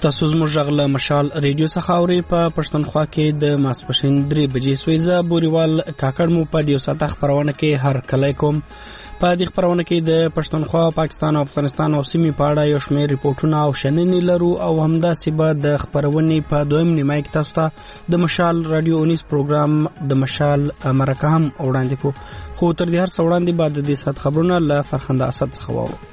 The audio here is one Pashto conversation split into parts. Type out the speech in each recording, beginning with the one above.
تاسو زموږ غږ له مشال ریډیو څخه اورئ. په پښتونخوا کې د ماسپښین 3 بجې سوی. زه بوریوال کاکړ مو په دې ساعت خبرونه کې هر کله کوم. په دې خبرونه کې د پښتونخوا، پاکستان او افغانستان او سیمې په اړه یو شمېر ریپورتونه او شننې لرو او همداسې به د خبرونې په دویم نیمه کې تاسو ته د مشال رادیو اونیس پروګرام د مشال مرکه هم وړاندې کوو. خو تر دې هر څه وړاندې به د دې ساعت خبرونه له فرخنده اسد څخه واورو.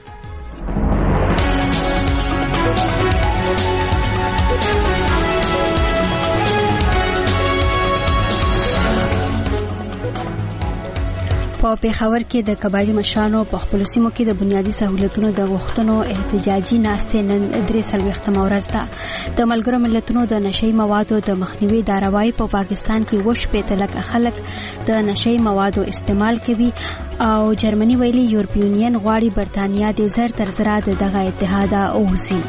په پېښور کې د قبایلي مشرانو په خپلو سیمو کې د بنیادي سہولتونو د غوښتنو احتجاجي ناستې نن 43مه ورځ ده. د ملګرو ملتونو د نشئی موادو د مخنیوي داروای په پاکستان کې وشپېته لکه خلک د نشئی موادو استعمال کوي او جرمني ویلي یورپی یونین غواړي برتانیا د زر تر زره دغه اتحاد اوسي.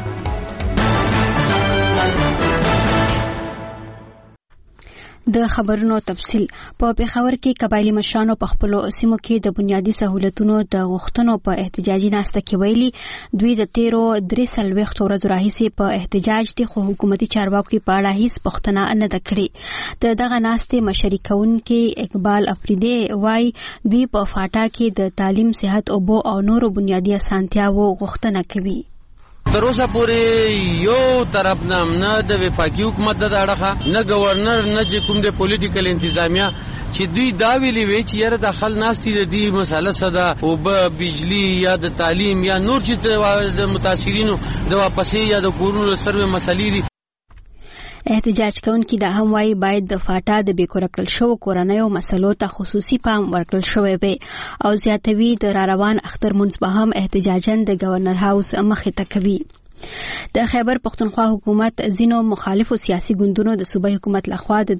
د خبرونو تفصیل. په پېښور کې قبایلي مشرانو په خپلو سیمو کې د بنیادي سہولتونو د غوښتنو په احتجاجي ناسته کې ویلي دوی د 43 ورځو راهیسې په احتجاج دي، خو حکومتي چارواکو په اړه هیڅ پوښتنه نه ده کړې. د دغه ناستې مشري کوونکي اقبال افریدي وایي دوی په فاټا کې د تعلیم، صحت، اوبو او نورو بنیادي اسانتیاوو غوښتنه کوي. تر اوسه پورې یو طرف نه د وفاقي حکومت د اړخه نه گورنر نه چې کوم د پولیټیکل انتظامیه چې دوی دا ویلي وي چې یاره د خل ناستي د دې مسله صدا او بجلی یا د تعلیم یا نور چې د متاثرینو د واپسې یا د کورونو سروې مسلې دي. احتجاج کوونکي دا هم وایي باید د فاټا د بیکوره کړل شوو کورنیو مسلو ته خصوصي پام ورکړل شوی وي او زیاتوي د راروان اختر منځ به هم احتجاجن د گورنر هاوس مخې ته کوي. د خیبر پختونخوا حکومت ځینو مخالفو سیاسي ګوندونو د صوبایي حکومت لخوا د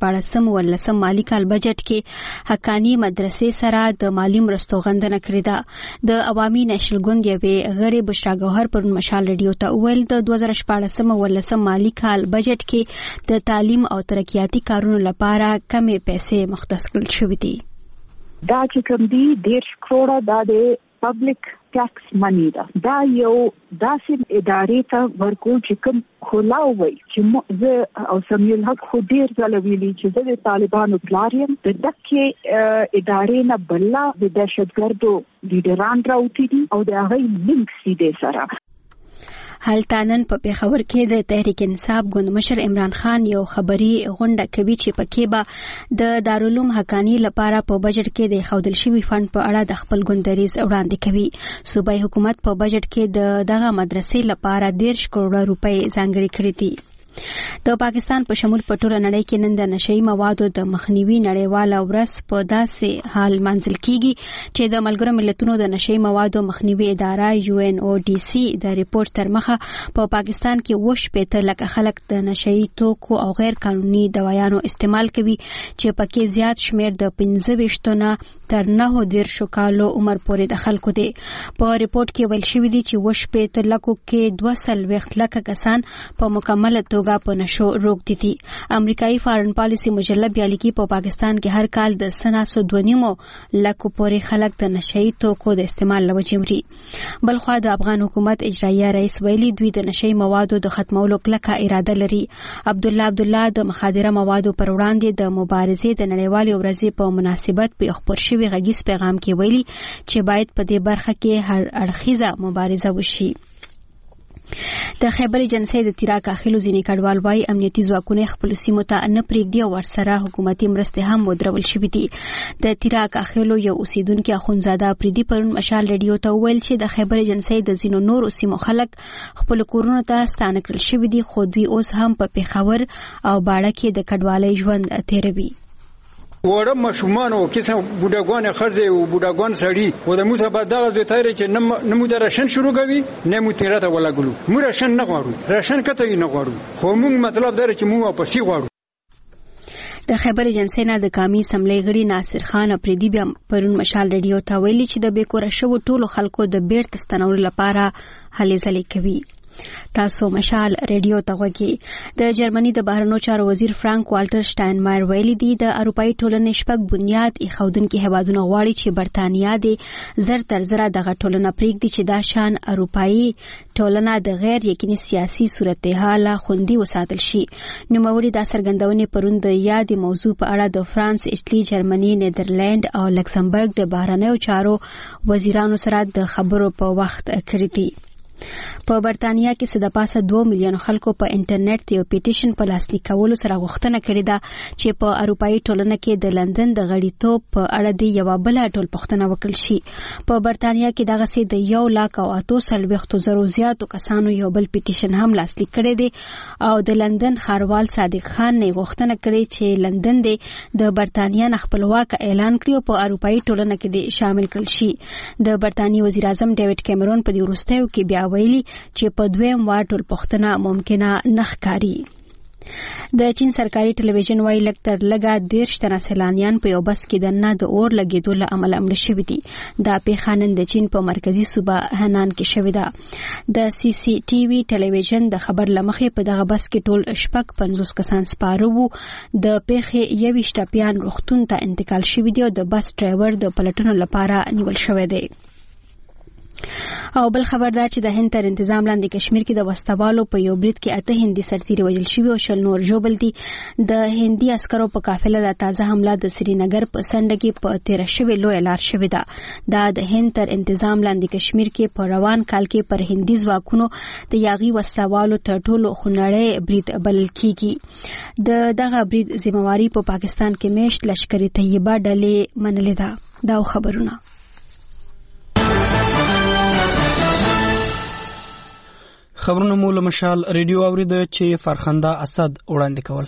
2014 مالي کال بجټ کې حقانی مدرسې سره د مالی مرستو غندنه کړې ده. د عوامي نېشنل ګوند یوې غړي بشرا ګوهر پر مشال ریډیو ته ویل د 2014 مالي کال بجټ کې د تعلیم او ترقیاتي کارونو لپاره کمې پیسې مختص کړل شوې دي. دا چې کوم دي 1.5 کروڑه دا د پبلک ټیکس منی دا یو داسې ادارې ته ورکول چې کوم خلاوي چې زه او سمیل حق خو ډیر ځله ویلي چې زه د طالبانو پلاریم د دکې ادارې نه بلا د دهشتګردو لیډران راوتی دي او د هغه لینک سیده سره. هلتانن په پېښور کې د تحریک انصاف ګوند مشر عمران خان یو خبري غونډه کوي چې پکې به د دارالعلوم حقانی لپاره په بجټ کې د خودل شوی فند په اړه د خپل ګوندریز وړاندې کوي. صوبایي حکومت په بجټ کې دغه مدرسې لپاره 1.5 کروڑه روپۍ ځانګړي کړې دي. د پاکستان په شمول په ټوله نړۍ کې نن د نشئی موادو د مخنیوي نړیواله ورځ په داسې حال منځل کیږي چې د ملګرو ملتونو د نشئی موادو مخنیوي اداره UNODC د ریپورت تر مخه په پاکستان کې وشپېته لکه خلک د نشئی توکو او غیر قانوني دوايانو استعمال کوي چې پکې زیات شمیر د 25 نه تر 9 کالو عمر پورې د خلکو دي. په ریپورت کې ویل شوی دی چې وشپېته لکو کې 200 لکه کسان په مکمل توګه په نشو روک دي. امریکایي فارن پالیسی مجله بیا لیکي په پاکستان کې هر کال د 2.5 لکو پورې خلک د نشئی توکو د استعمال لوجه مري. بلخوا د افغان حکومت اجرایه رئیس ویلي دوی د نشئی موادو د ختمولو کلکه اراده لري. عبدالله د مخادره موادو پر وړاندې د مبارزې د نړیوالې ورځې په مناسبت په خبر شوی غږیز پیغام کې ویلي چې باید په دې برخه کې هر اړخیزه مبارزه وشي. د خیبر جنسي د تیرا کاخلو ځینې کډوال وایي امنیتي ځواکونه خپل سیمو ته نه پریږدي او ورسره حکومتي مرستې هم ودرول شوې دي. د تیرا کاخلو یو اوسیدونکو اخونزاده افریدي پرون مشال ریډیو ته ویل چې د خیبر جنسي د ځینو نورو سیمو خلک خپل کورونو ته ستانه کړل شوي دي، خو دوی اوس هم په پېښور او باړه کې د کډوالۍ ژوند تیروي. وړه مشومان او کیسه بوډاګان خرځي او بوډاګان سړي و د موته بعد دغه دوی تایره چې نمو د راشن شروع کوي نه مو تیراته ولا ګلو مو راشن نه غواړو راشن کته نه غواړو خو موږ مطلب دا چې مو واپس غواړو. د خیبر جنسي نه د قومي اسمبلی غړي ناصر خان افریدي بیا پرون مشال ریډیو ته ویلي چې د بیکوره شوو ټولو خلکو د بیرته ستنولو لپاره هلې ځلې کوي. تاسو مشال ریډیو ته غوږی د جرمني د بهرنیو چارو وزیر فرانک والټر شټاینمایر ویلي دی د اروپאי ټولنې شپږ بنیاد ایښودونکي هیوادونه غواړي چې برتانیا د زر تر زره دغه ټولنه پرېږدي چې دا شان اروپאי ټولنه د غیر یقیني سیاسي صورتحال خوندي وساتل شي. نوموړي دا څرګندونې پرون د یادې موضوع په اړه د فرانس، ایټالي، جرمني، نیدرلند او لکسمبرګ د بهرنیو چارو وزیرانو سره د خبرو په وخت کړې دي. په برتانیا کې څه د پاسه 2 میلیون خلکو په انټرنیټ یو پیټیشن په لاسلیک کولو سره غوښتنه کړې ده چې په اروپאי ټولنه کې د لندن د غړیتوب په اړه د یو بل ټولپوښتنه وکړل شي. په برتانیا کې دغه سي د 1,38,000 زیاتو کسانو یو بل پیټیشن هم لاسلیک کړی دی او د لندن ښاروال صادق خان نه غوښتنه کړې چې لندن د برتانیا نه خپلواک اعلان کړي او په اروپאי ټولنه کې شامل کړي شي. د برتانیې وزیر اعظم ډیوډ کیمرون په دې وروستیو کې بیا ویلي چې په دویم وار ټولپوښتنه ممکنه نه ښکاري. د چین سرکاري ټلویزیون وايي لږ تر لږه 13 تنه سیلانیان په یو بس کې دننه د اور لګېدو له امله مړه شوي دي. دا پیښه نن د چین په مرکزي صوبه هنان کې شوې ده. د سی سی ټي وي ټلویزیون د خبر لمخې په دغه بس کې ټول 50 کسان سپاره وو. د پیښې 21 ټپیان روغتون ته انتقال شوي دي او د بس ډرایور د پلټنو لپاره نیول شوی دی. او بل خبر دا چې د هند تر انتظام لاندې کشمیر کې د وسوالو په یو برید کې 8 هندي سرتیري وژل شوي او 20 نور ژوبل دي. د هندي عسکرو په قافله د تازه حمله د سرینګر په سنډه کې په 13 شوي لوی لار شوې ده. دا د هند تر انتظام لاندې کشمیر کې په روان کال کې پر هندي ځواکونو د یاغي وسوالو تر ټولو خونړی برید بلل کیږي. دغه برید ذمہواری په پاکستان کې میشت لشکري طیبه ډلې منلې ده. دا خبرونه خبرونه مو له مشال ریډیو اورید چې فرخنده اسد وړاندې کول.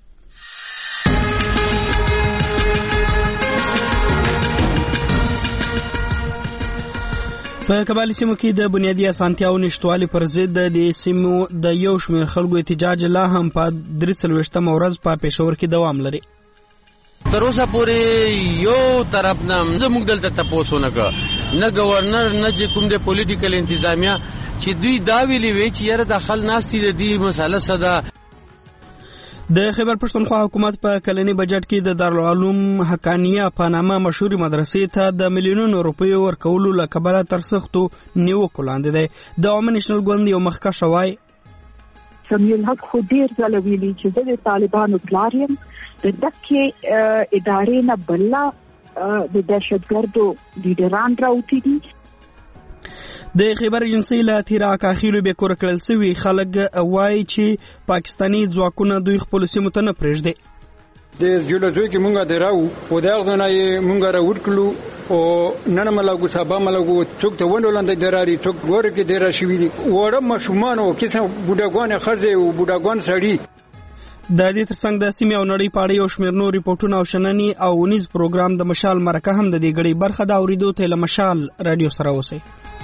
په کابل سیمو کې د بنیادي اسانتیاو نشټوالي پر ضد د سیمو د یو شمېر خلکو احتجاج لا هم په 43 ورځ په پېښور کې دوام لري. تر اوسه پورې یو طرف نه موږ دلته تپوس ونه کړ، نه گورنر نه چې کوم د پولیټیکل انتظامیه چې دوی دا ویلي وي چې یاره داخل ناستي د دې مسله صدا. د خیبر پښتونخوا حکومت په کلني بجټ کې د دارالعلوم حقانیه په نامه مشهوري مدرسې ته د میلیونونو روپیو ورکولو له کبله تر سختو نیوکو لاندې دی. د عوامي نېشنل ګوند یو مخکښ وایي سمیع الحق خو ډېر ځله ویلي چې زه د طالبانو پلار یم، د دغې ادارې نه بله د دهشتګردو لیډران راوتي دي. د خیبر ایجنسۍ له تیره کاخیلو بې کوره کړل سوي خلک وایي چې پاکستاني ځواکونه دوی خپلو سیمو ته نه پرېږدي. د جوړځوي کې مونږه دراو او دا غوښنه یې مونږه راوړکلو او نن ملګو سبا ملګو څوک ته ونولند دراري څوک ګور کې درا شوی دي وړه مشومان او کیسه بوډاګان خرځي او بوډاګان سړي. د دې ترڅنګ د سیمې او نړۍ په اړه یو شمېر نور ریپورټونه او شننې او ونیز پروګرام د مشال مرکه هم د دې غړي برخه د اورېدو ته له مشال رادیو سره اوسئ.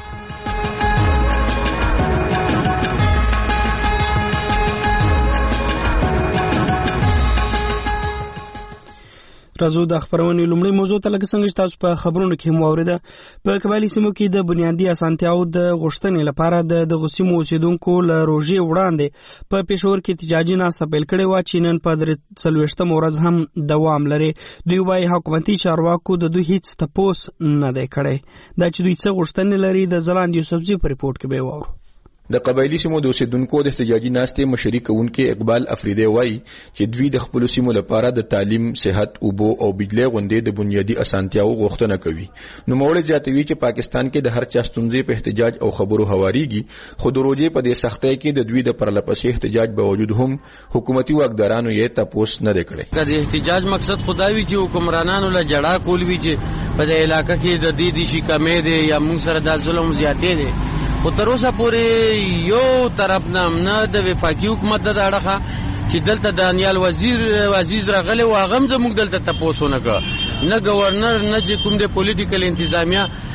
راځو د خبرونې لومړی موضوع ته لکه څنګه چې تاسو په خبرونو کې هم واوریده. په قبایلي سیمو کې د بنیادي اسانتیاو د غوښتنې لپاره د دغو سیمو اوسیدونکو له روژې وړاندې په پېښور کې احتجاجي ناسته پیل کړې وه چې نن په 43 ورځ هم دوام لري. دوی وایي حکومتي چارواکو د دوی هیڅ تپوس نه دی کړی. دا چې دوی څه غوښتنې لري د ځلاند یوسفزي په ریپورټ کې به واورو. د قبایلی سیمو د اوسیدونکو د احتجاجي ناستې مشري کوونکي اقبال افریدی وایي چې دوی د خپل سیمو لپاره د تعلیم، صحت، اوبو او بجلی غونډې د بنیادي اسانتیاو غوښتنه کوي. نو موږ زیاتوي چې پاکستان کې د هر چا ستونزې په احتجاج او خبرو هواریږي، خو د روزې په دې سختۍ کې د دوی د پرلپسې احتجاج باوجود هم حکومتي واکدارانو یې تپوس نه دی کړی. د احتجاج مقصد خدای چې حکمرانانو له جړه کول وی چې په دې علاقې کې د دې شي کمې دي یا موږ سره د ظلم زیاتې دي. خو تر اوسه پورې یو طرف نه د وفاقي حکومت د اړخه چې دلته دانیال وزیر عزیز راغلی و هغه هم زموږ دلته تپوس ونه کړ، نه گورنر نه چې کوم د پولیټیکل انتظامیه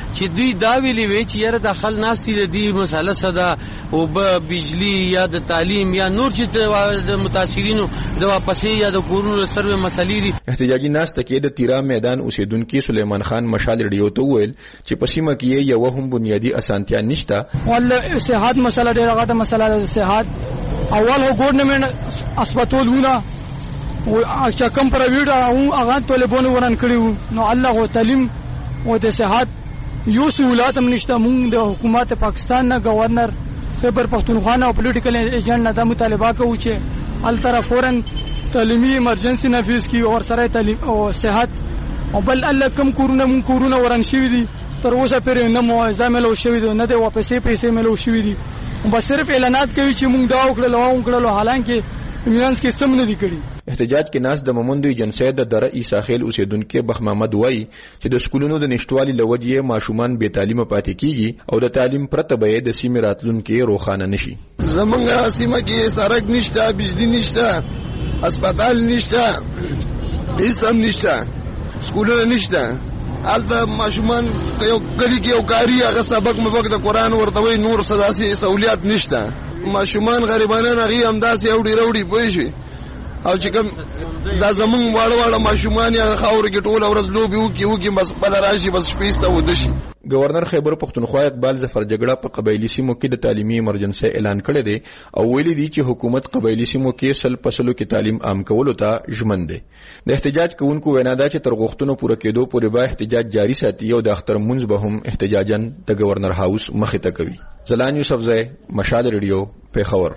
چې دوی دا ویلي وي چې یاره د خل ناستي د دې مسله صدا او بجلی یا د تعلیم یا نور چې د متاثرینو د واپسې یا د کورونو سروې مسلې دي. احتجاجي ناسته کې د تیرا میدان اوسیدونکو سلیمان خان مشال ریډیو ته ویل چې پسیمه کې یو هم بنیادی اسانتیا نشته. ول صحت مسله ډیره غټه مسله ده. صحت اول هو ګورنمنت اسپیټالونه او چې کوم پرایویټ او هغه طالبانو وران کړیو نو الله او تعلیم او د صحت یو سہولت هم نشته. مونږ د حکومت پاکستان نه گورنر خیبر پختونخوا او پولیټیکل ایجنټ نه د مطالبه کوي چې ال طرف فورن تعلیمي ایمرجنسي نافذ کی او سره تعلیم او صحت او بل الله کم کورونه وران شوی دي تر اوسه پرې نه موعظه ملو شوی دي نه د واپسې پیسې ملو شوی دي. بس صرف اعلانات کوي چې مونږ دا وکړل حالانکه مینانس کې سم نه دي کړی. احتجاج کې ناس د ممندوی جنسي د دره عیساخیل اوسیدونکو بخ محمد وای چې د سکولونو د نشټوالي لوجې ماشومان به تعلیم پاتې کیږي او د تعلیم پرته به د سیمې راتلونکو روخانه نشي. زمونږ سیمه کې سړک نشته، بجلی نشته، هسپتال نشته، هیڅ هم نشته، سکولونه نشته. البته ماشومان یو کلی کې یو کاری هغه سبق مبق د قران ورته وي، نور سداسي سہولیات نشته. ماشومان غریبانان هغه هم داسې اوړي پوي شي او چې کوم دا زمون واړه ماشومان یا خاور کې ټول ورځ لوبي وکي بس بل راشي بس شپېسته ودشي. گورنر خیبر پختونخوا اقبال ظفر جګړه په قبایلی سیمو کې د تعلیمي ایمرجنسي اعلان کړی دی او ویلي دی چې حکومت قبایلی سیمو کې سل پسلو کې تعلیم عام کولو ته ژمن دی. د احتجاج کوونکو وینا ده چې تر غوښتنو پوره کېدو پورې به احتجاج جاری ساتي او د اختر منځ به هم احتجاجن د گورنر هاوس مخې ته کوي. زلان یوسفزئی، مشال ریډیو، پیښور.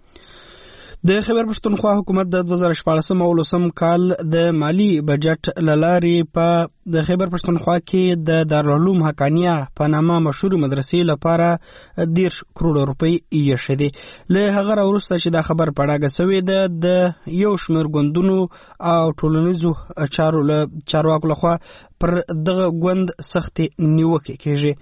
د خیبر پښتونخوا حکومت د 2014 او 2015 کال د مالی بجټ لاري په د خیبر پښتونخوا کې د دارالعلوم حقانیه په نامه مشهور مدرسې لپاره 10 کروڑ روپۍ یې شدي. له هغه وروسته چې دا خبر پړاګه شوې ده د یو شمېر ګوندونو او ټولنیزو چارواکو لخوا پر دغه ګوند سخت نیوکه کیږي.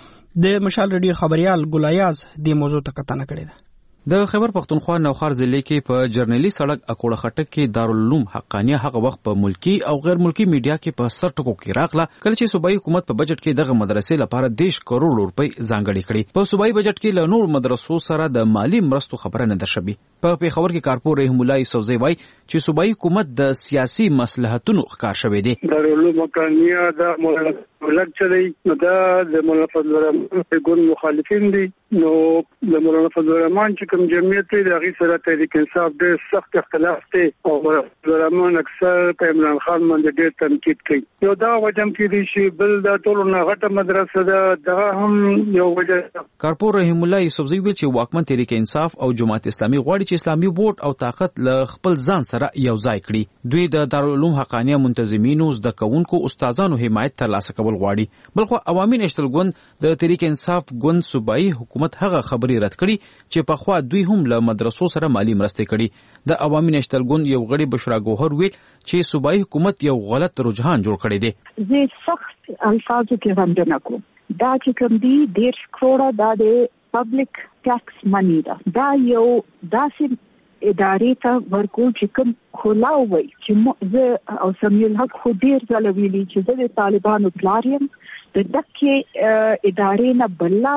د مشال ریډیو خبريال ګلایاز د موضوع ته کتنه کړې ده. د خیبر پختونخوا نوخار ضلع کې په جرنیلی سړک اکوړه خټک کې دارالعلوم حقانیه هغه وخت په ملکی او غیر ملکی میډیا کې په سر ټکو کې راغله کله چې صوبایي حکومت په بجټ کې دغه مدرسې لپاره 10 کروڑ روپۍ ځانګړي کړي. په صوبایي بجټ کې له نور مدرسو سره د مالی مرستو خبره نه ده شوې. په پیښور کې کارپور رحیم الله یوسفزئی وای چې صوبایي حکومت د سیاسي مصلحتونو ښکار شوی دی. دارالعلوم حقانیه د مولانا چلی نو دا د مولانا فضل الرحمن ګوند مخالفین دي. نو د مولانا فضل الرحمن چې کوم جمعیت دی هغه سره تحریک انصاف ډېر سخت اختلاف دی او فضل الرحمن اکثر په عمران خان باندې ډېر تنقید کوي. یو دا وجم کې دي چې بل دا ټول نه غټه مدرسه ده دغه هم یو وجه. کارپور رحیم الله یوسفزئی ویل چې واکمن تحریک انصاف او جماعت اسلامي غواړي چې اسلامي ووټ او طاقت له خپل ځان سره یو ځای کړي. دوی د دارالعلوم حقانیه منتظمینو زده کوونکو استادانو حمایت ترلاسه کول غواړي. بلخو عوامي نشتل ګوند د تحریک انصاف ګوند صوبایي حکومت هغه خبرې رد کړي چې په خوا دوی هم له مدرسو سره مالی مرستې کړي. د عوامي نشتل ګوند یو غړي بشرا ګوهر ویل چې صوبایي حکومت یو غلط رجحان جوړ کړی دی. زه سخت الفاظو کې غندنه کوم. دا چې کوم دی 10 کروڑ دا د پبلک ټیکس منی ده. دا یو داسې ادارې ته ورکول چې کوم خلا وای چې زه او سمیل حق خو ډیر ځله ویلي چې زه د طالبانو پلاریم د دکې ادارې نه بلا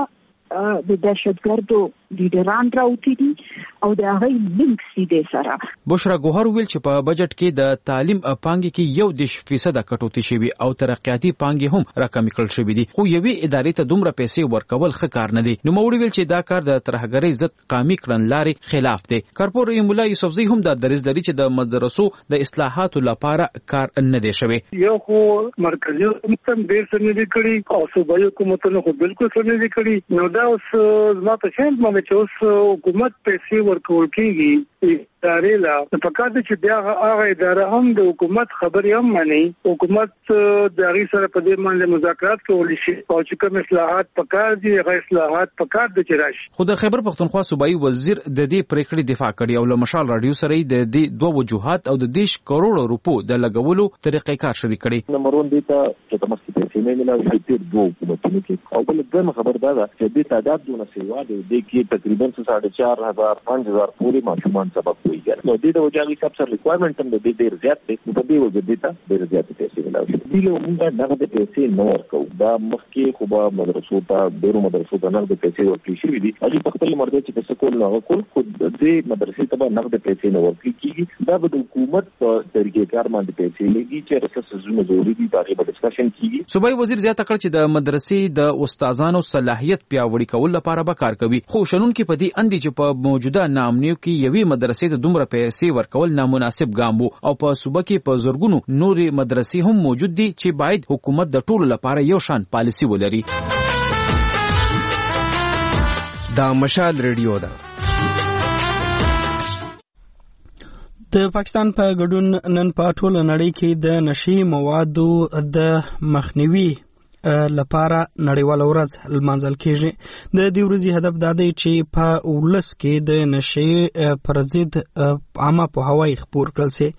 د دهشتګردو لیډران راوتی دي او د هغه لینکس دي سره. بشرا ګوهر ویل چې په بجټ کې د تعلیم پانګې کې 1% کټوتی شوی او ترقیاتي پانګې هم راکمې کړل شوې دي خو یوې ادارې ته دومره پیسې ورکول ښه کار نه دی. نو موړي ویل چې دا کار د ترهګرۍ ضد قامي کړنلارې خلاف دی. کارپور رحیم الله یوسفزئی هم د دریز لري چې د مدرسو د اصلاحاتو لپاره کار نه دی شوی. یو خو مرکزی حکومت هم ډېر څه نه دی کړی او صوبایي حکومتونو خو بالکل څه نه دی کړی. نو دا اوس زما په شان باندې چې اوس حکومت پیسې ورکول کېږي ادارې لا په کار دي چې بیا هغه اداره هم د حکومت خبرې هم مانی. حکومت د هغې سره په دې باندې مذاکرات کولی شي او چې کوم اصلاحات په کار دي هغه اصلاحات په کار دي چې راشي. خو د خیبر پختونخوا صوبایي وزیر د دې پریکړې دفاع کړې او له مشال رادیو سره د دې دوه وجوهات او د 10 کروڑ روپو د لګولو طریقې کار شریک کړي. نمبر 1 دیتا چې تاسو پیسې نه ملایي چې دوه حکومتونو کې او بل دغه خبر دا ده چې د تعداد دونه سیوا دی د کې تقریبا 4,500 5,000 پورې ماشومان سبق وي نو دې د وجاغي کپسر ریکوایرمنت هم د دې ډیر زیات دی په دې وجه دې ته ډیر زیات پیسې ملاوي دي له موږ دغه پیسې نو ورکو دا مخکې خو به مدرسو ته ډیرو مدرسو ته نقد پیسې ورکړي شوي دي هغه په خپل مرده چې څه کول نه کول خو دې مدرسې ته به نقد پیسې نه ورکړي کیږي دا به د حکومت په طریقې کار باندې پیسې لګي چې رسس زونه ضروري دي باندې به ډسکشن کیږي صوبایي وزیر زیاته کړ چې د مدرسې د استادانو صلاحیت پیاوړي کول لپاره به کار کوي خو شنونکو په دې اندي چې په موجوده نامنیو کې یوې مدرسې ته دومره پیسې ورکول نامناسب ګام وو او په صوبه کې په زورګونو نورې مدرسې هم موجود دي چې باید حکومت د ټولو لپاره یو شان پالیسي ولري. دا مشال ریډیو ده. د پاکستان په ګډون نن په ټوله نړۍ کې د نشي موادو د مخنیوي لپاره نړیواله ورځ لمانځل کېږي. د دې ورځې هدف دا دی چې په ولس کې د نشي پر ضد عامه پوهاوی خپور کړل شي.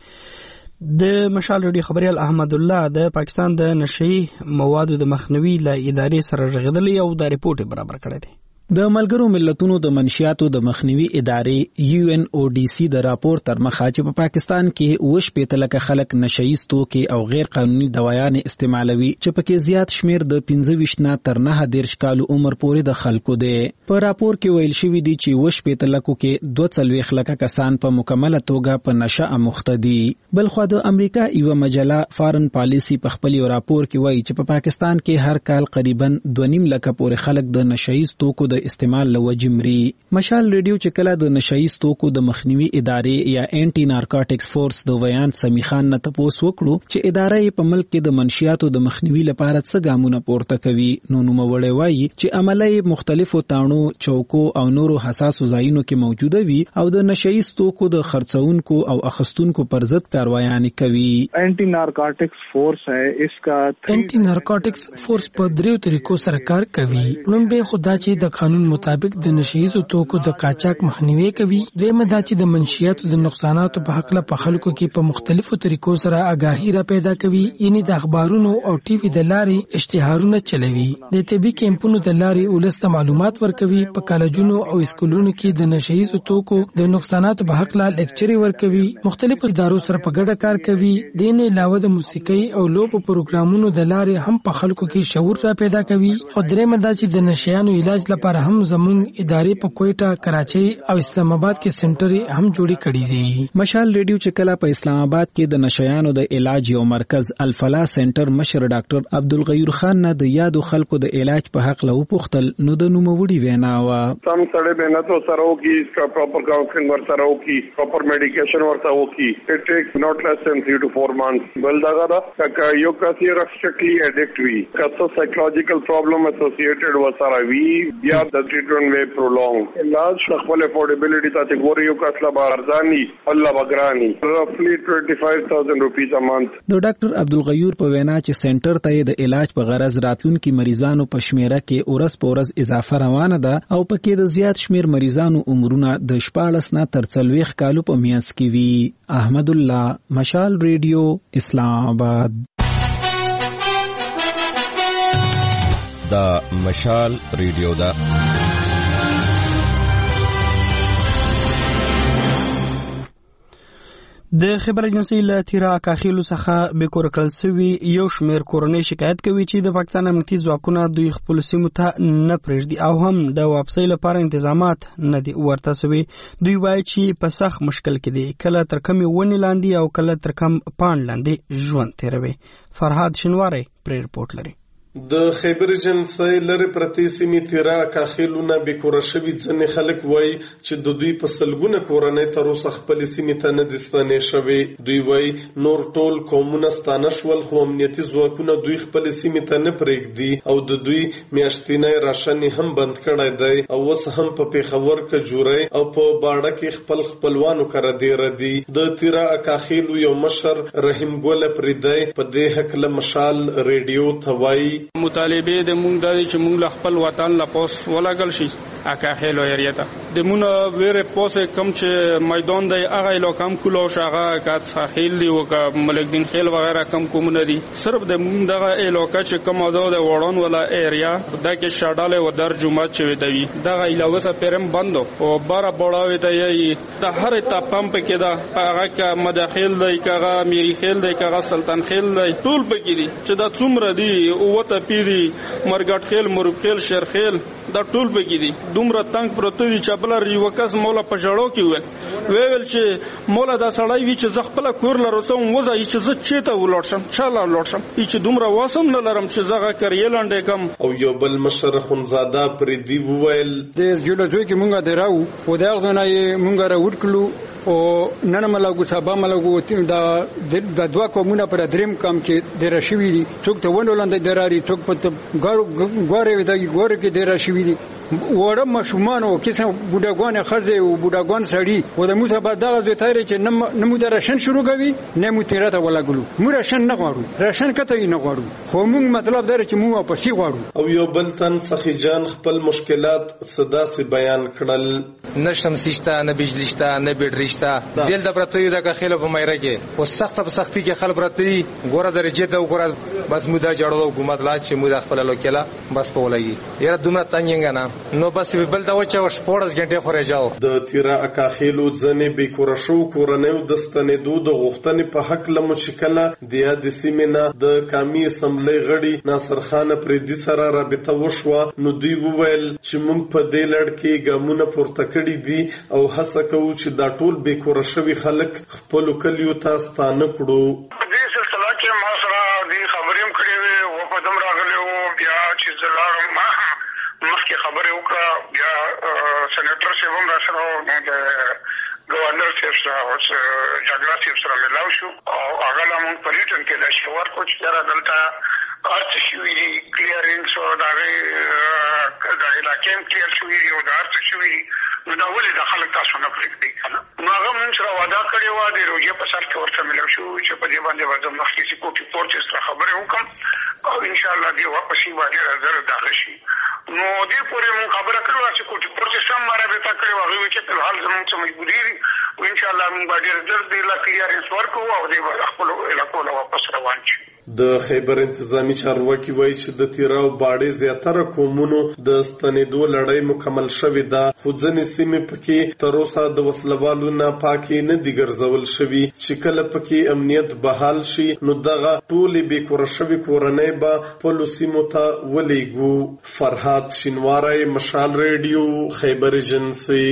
د مشال ریډیو خبریال احمد الله د پاکستان د نشي موادو د مخنیوي له ادارې سره رغېدلی او د ریپورت برابر کړی دی. د ملګرو ملتونو د منشیاتو د مخنیوي ادارې UNODC د راپور تر مخه چې په پاکستان کې 80 لکه خلک نشئیز توکي او غیر قانوني دوايان استعمالوي چې پکې زیات شمیر د 25 نه تر 9 کالو عمر پورې د خلکو دی. په راپور کې ویل شوی دی چې 80 لکو کې 42 لکه کسان په مکمله توګه په نشه مخته دي. بلخو د امریکا یو مجله فارن پالیسی په خپل راپور کې وایي چې په پاکستان کې هر کال قریبا 2.5 لکه پورې خلک د نشئیز توکو د استعمال لوجه مري. مشال ریډیو چې کله د نشئیز توکو د مخنیوي ادارې یا انټي نارکوټکس فورس د ویان سمی خان نه تاسو وکړو چې ادارې په ملک کې د منشیاتو د مخنیوي لپاره څه ګامونه پورته کوي نو نوموړی وایي چې عملي مختلفو تانو چوکو او نورو حساسو ځایونو کې موجوده وي او د نشئیز توکو د خرڅونکو او اخستونکو پر ضد کاروایان کوي. انټي نارکوټکس فورس ہے اسکا انټي نارکوټکس فورس په دریو طریقو سره کار کوي. لومبه خدا چې د قانون مطابق د نشئیزو توکو د قاچاق مخنیوي کوي. دویمه دا چې د منشیاتو د نقصاناتو په حق له په خلکو کې په مختلفو طریقو سره آگاهی را پیدا کوي. یعنی د اخبارونو او ټي وي د لارې اشتهارونه چلوي. د طبي کیمپونو د لارې ولست معلومات ورکوي. په کالجونو او اسکولونو کې د نشئیزو توکو د نقصاناتو په حق له لیکچري ورکوي. مختلفو ادارو سره په ګډه کار کوي. دین علاوه د موسیقي او لوبو پروګرامونو د لارې هم په خلکو کې شعور را پیدا کوي. او درېمه دا چې د نشيانو علاج لپاره هم زموږ ادارې په کوټا، کراچۍ او اسلام آباد کې سنټر هم جوړې کړې دي. مشال ریډیو چې کله په اسلام آباد کې د نشيانو د علاج یو مرکز الفلا سنټر مشر ډاکټر عبدالغیور خان نه د یادو خلکو د علاج په حق له وپوښتل نو د نوموړي وینا وا سم سړی مهنت سره وکي پراپر کاونسلینګ ور سره وکي پراپر میډیکیشن ور سره وکي اټ ټیکس ناٹ لیس دین 3 to 4 months بل دا دا یو کاسي رسټلی اډیکټ وی کاسو سایکولوژیکل پرابلم اسوسییټډ و سره وی بیا د ټریټمنټ وی پرولونګ علاج خپل افورډیبিলিټی ته ګوري یو کاسلا بارزانی الله بګرانی رفلی 25000 روپیز ا منث. د ډاکټر عبدالغیور په وینا چې سنټر ته د علاج په غرض راتلونکي مریضانو په شمیره کې اورس په ورځ اضافه روانه ده او پکې د زیات شمیر مریضانو عمرونه د 14 نه تر 40 کالو په میانس کې وي. احمد الله، مشال ریډیو، اسلام آباد. دا مشال ریډیو دا د خبر اجنسی له تیرا کاخیلو څخه به کور کړل سوي یو شمیر کورنۍ شکایت کوي چې د پاکستان امنیتي ځواکونه دوی خپل سیمو ته نه پرېږدي او هم د واپسۍ لپاره انتظامات نه دي ورته سوي. دوی وایي چې په سخت مشکل کې دي، کله تر کمې ونې لاندې او کله تر کم پاڼ لاندې ژوند تیروي. فرهاد شنواری پرې رپورټ لري. د خیبر اجنسی لري پرتی سیمې تیرا کاخیلونه به کور شوي ځنې خلک وایي چې د دوی په سلګونه کورنۍ تر اوسه خپل سیمې ته نه دي ستنې شوي. دوی وایي نور ټول قومونه ستانه شول خو امنیتي ځواکونه دوی خپل سیمې ته نه پرېږدي او د دوی میاشتنی راشن هم بند کړی دی او اوس هم په پیښور کجوري او په باړه کې خپلوانو کړه دی ردي. د تیرا کاخیلو یو مشر رحیم ګل پریدای په دې حق له مشال ریډیو ته وایي مطالبه د مونږ د چې مونږ خپل وطن لا پوس ولاګل شي اکاهلو ایریا ته د مونږ ویره پوسه کم چې میدان دی هغه علاقه کم کولو شغه کا ساحل دی او کا ملک دین خیل وغیرہ کم کومونه دي صرف د مونږ دغه علاقه چې کم آزاد وړون ولا ایریا د کې شاډاله و در جمعه چې دی دغه علاوه سره پرم بندو او بار بوړاوي ته یی د هر تا پمپ کې دا هغه کا مداخل دی کغه میری خیل دی کغه سلطان خیل دی ټول بګی دي چې دا څومره دی او ته پیری مرګټ خیل مرګ خیل شر خیل دا ټول بګی دي دومره تنگ پروت دي چې بل یو کس مولا پښړو کې ویل چې مولا دا سړی وی چې زغپل کور لروسم وځي چې ز چیته ولړشم چاله ولړشم چې دومره واسم نه لرم چې زغه کریلاندې کم او یو بل مشر خونزاده پر دی وویل د جوړځوي کې مونږه دراو او دا غنه مونږه راوټکلو او نن ملګو سبا ملګو دا د دوا کومونه پر دریم کم کې د رشوی دي څوک ته ونولاندې دراري څوک په ګوره ودی ګوره کې د رشوی دي وړه مشومان او کیسه بوډاګان خرځي او بوډاګان سړي او د موسی بعد دغه زوی تایره چې نمو درشن شروع کوي نه مو تیراته ولا ګلو مو راشن نه غواړو راشن کته نه غواړو خو موږ مطلب دا چې مو په شي غواړو او یو بل تن سخی جان خپل مشکلات صدا سي بیان کړل نشم سیشته نه بجلی شته نه بیټری شته دل د پرتوی د خلکو په مایره کې او سخت په سختي کې خلک پرتوی ګوره درجه ته وګوره بس مو دا جوړو حکومت لا چې مو د خپل لوکلا بس په ولګي یره دومره تنګ نه نو بس بل دا وچه 14 غنټه خورې جاو د تیرا اکاخیلو ځنې به کورشو کورنیو د ستنېدو د غوښتنې په حق لمشکله د یاد سیمنه د کامی اسمبلی غړي ناصر خان پردي سره رابطه وشوه نو دوی وویل چې موږ په دې لړ کې ګامونه پورته کړی دي او هڅه کوو چې دا ټول به کورشوي خلک خپل کلیو ته ستانه کړو دې سلسله کې ما سره دې خبرېم کړې و په دم راغلو بیا چې زلارم مخکې خبرې وکړه بیا سېنیټر صاحب هم راسره د گورنر صاحب سره جګړه صاحب سره ملاو شو او هغه لا مونږ په ریټن کې دا شوار کوچ درا دلته ارت شوی دی کلیرینګ سو دا علاقې کلیر شوی دی او دا ارت شوی دی نو دا ولې د خلک تاسو نه پرېږدي کنه نو هغه مونږ سره وعده کړې و د روزي په سر کې ورته ملاو شو چې په دې باندې وځم مخکې چې کوټي پورته سره خبرې وکم او ان شاء الله دې واپس یې باندې راځره داخل شي نو دې پورې مونږ خبره کړو چې کوټي پورته سم مرابطه کړو هغه چې په حال زموږ څه مجبوري دي او ان شاء الله مونږ باندې دې لا کلیرنس ورکو او دې خپل علاقو له واپس روان شي د خیبر انتظامی چارواکي وایي چې د تیراو باړې زیاتره قومونو د ستنېدو لړۍ مکمل شوې ده خو ځینې سیمې پکې تر اوسه د وسلوالو نه پاکې نه دي ګرځول شوي چې کله پکې امنیت بحال شي نو دغه ټولې بې کوره شوې کورنۍ به خپلو سیمو ته ولیږو. فرهاد شینواری، مشال ریډیو، خیبر ایجنسي.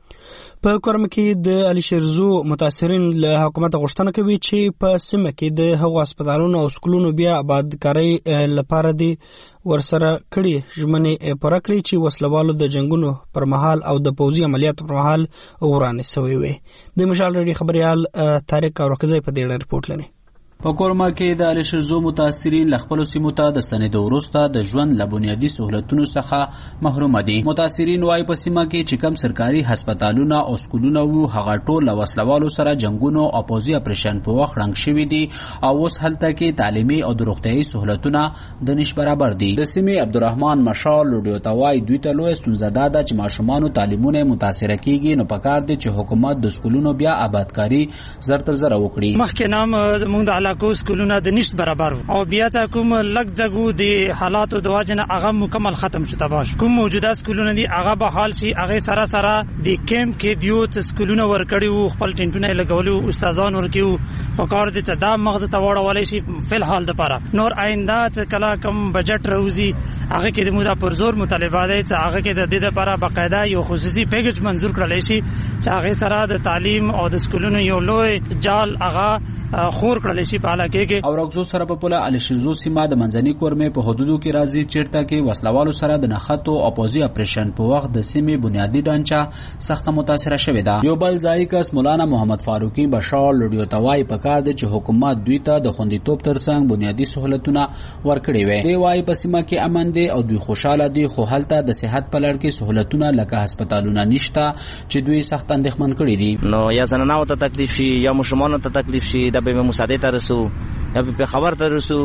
په کورم کې د علي شیرزو متاثرین له حکومت غوښتنه کوي چې په سیمه کې د هغو هسپتالونو او سکولونو بیا آبادکارۍ لپاره دي ورسره کړي ژمنې پوره کړي چې وسلوالو د جنگونو پر مهال او د پوځي عملیاتو پر مهال ورانې شوې وي. د مشال ریډیو خبريال طارق اورکزی په دې اړه رپورټ لري. په کورما کې د علي شیرزو متاثرین له خپل سیمو ته د ستنېدو وروسته د ژوند له بنیادي سہولتونو څخه محروم دي. متاثرین وايي په سیمه کې چې کم سرکاري هسپتالونه او سکولونه وو هغه ټول له وسلوالو سره جنگونو او پوځي اپریشن په وخت رنګ شوي دي او اوس هلته کې تعلیمي او د روغتیايي سہولتونه د نش برابر دي. د سیمې عبدالرحمن مشال لوډیو توای دوی ته لوی ستونزه ده چې ماشومانو تعلیمونه متاثر کیږي نو پکار دي چې حکومت د سکولونو بیا آبادکاری زر تر زر وکړي. مخکې نام موږ کو سکولونه د نشت برابر او بیا ته کوم لګ ځګو د حالاتو د واجنه هغه مکمل ختم شته باش کوم موجوده سکولونه دي هغه به حال شي هغه سره سره د کیمپ کې دیو سکولونه ورکړي او خپل ټینټونه لګولو استادان ورکیو په کار دي ته دا مغز ته وړولې شي په حال د پاره نور آینده کله کم بجټ روزي هغه کې د مودا پر زور مطالبه ده چې هغه کې د دې لپاره باقاعده یو خصوصي پیکج منزور کړل شي چې هغه سره د تعلیم او د سکولونو یو لوی جال هغه خور کړل شي په علاقه کې. او راغزو سره په پوله علي شیرزو سیمه د منځني کورمې په حدودو کې راځي چیرته کې وسلوالو سره د نخاتو او پوځي اپریشن په وخت د سیمې بنیادی ډانچه سخت متاثره شوې ده. یو بل ځای کس مولانا محمد فاروقي بشار لوډیو توای په کار د چې حکومت دوی ته د خوندیتوب ترڅنګ بنیادی سہولتونه ورکړي وي. دی وايي په سیمه کې امن دي او دوی خوشاله دي خو هلته د صحت په لړ کې سہولتونه لکه هسپتالونه نشته چې دوی سخت اندېښمن کړي دي. نو یا زنانو ته تکلیف شي یا مشمانو ته تکلیف شي د به مساعده ته رسو یا په خبر ته رسو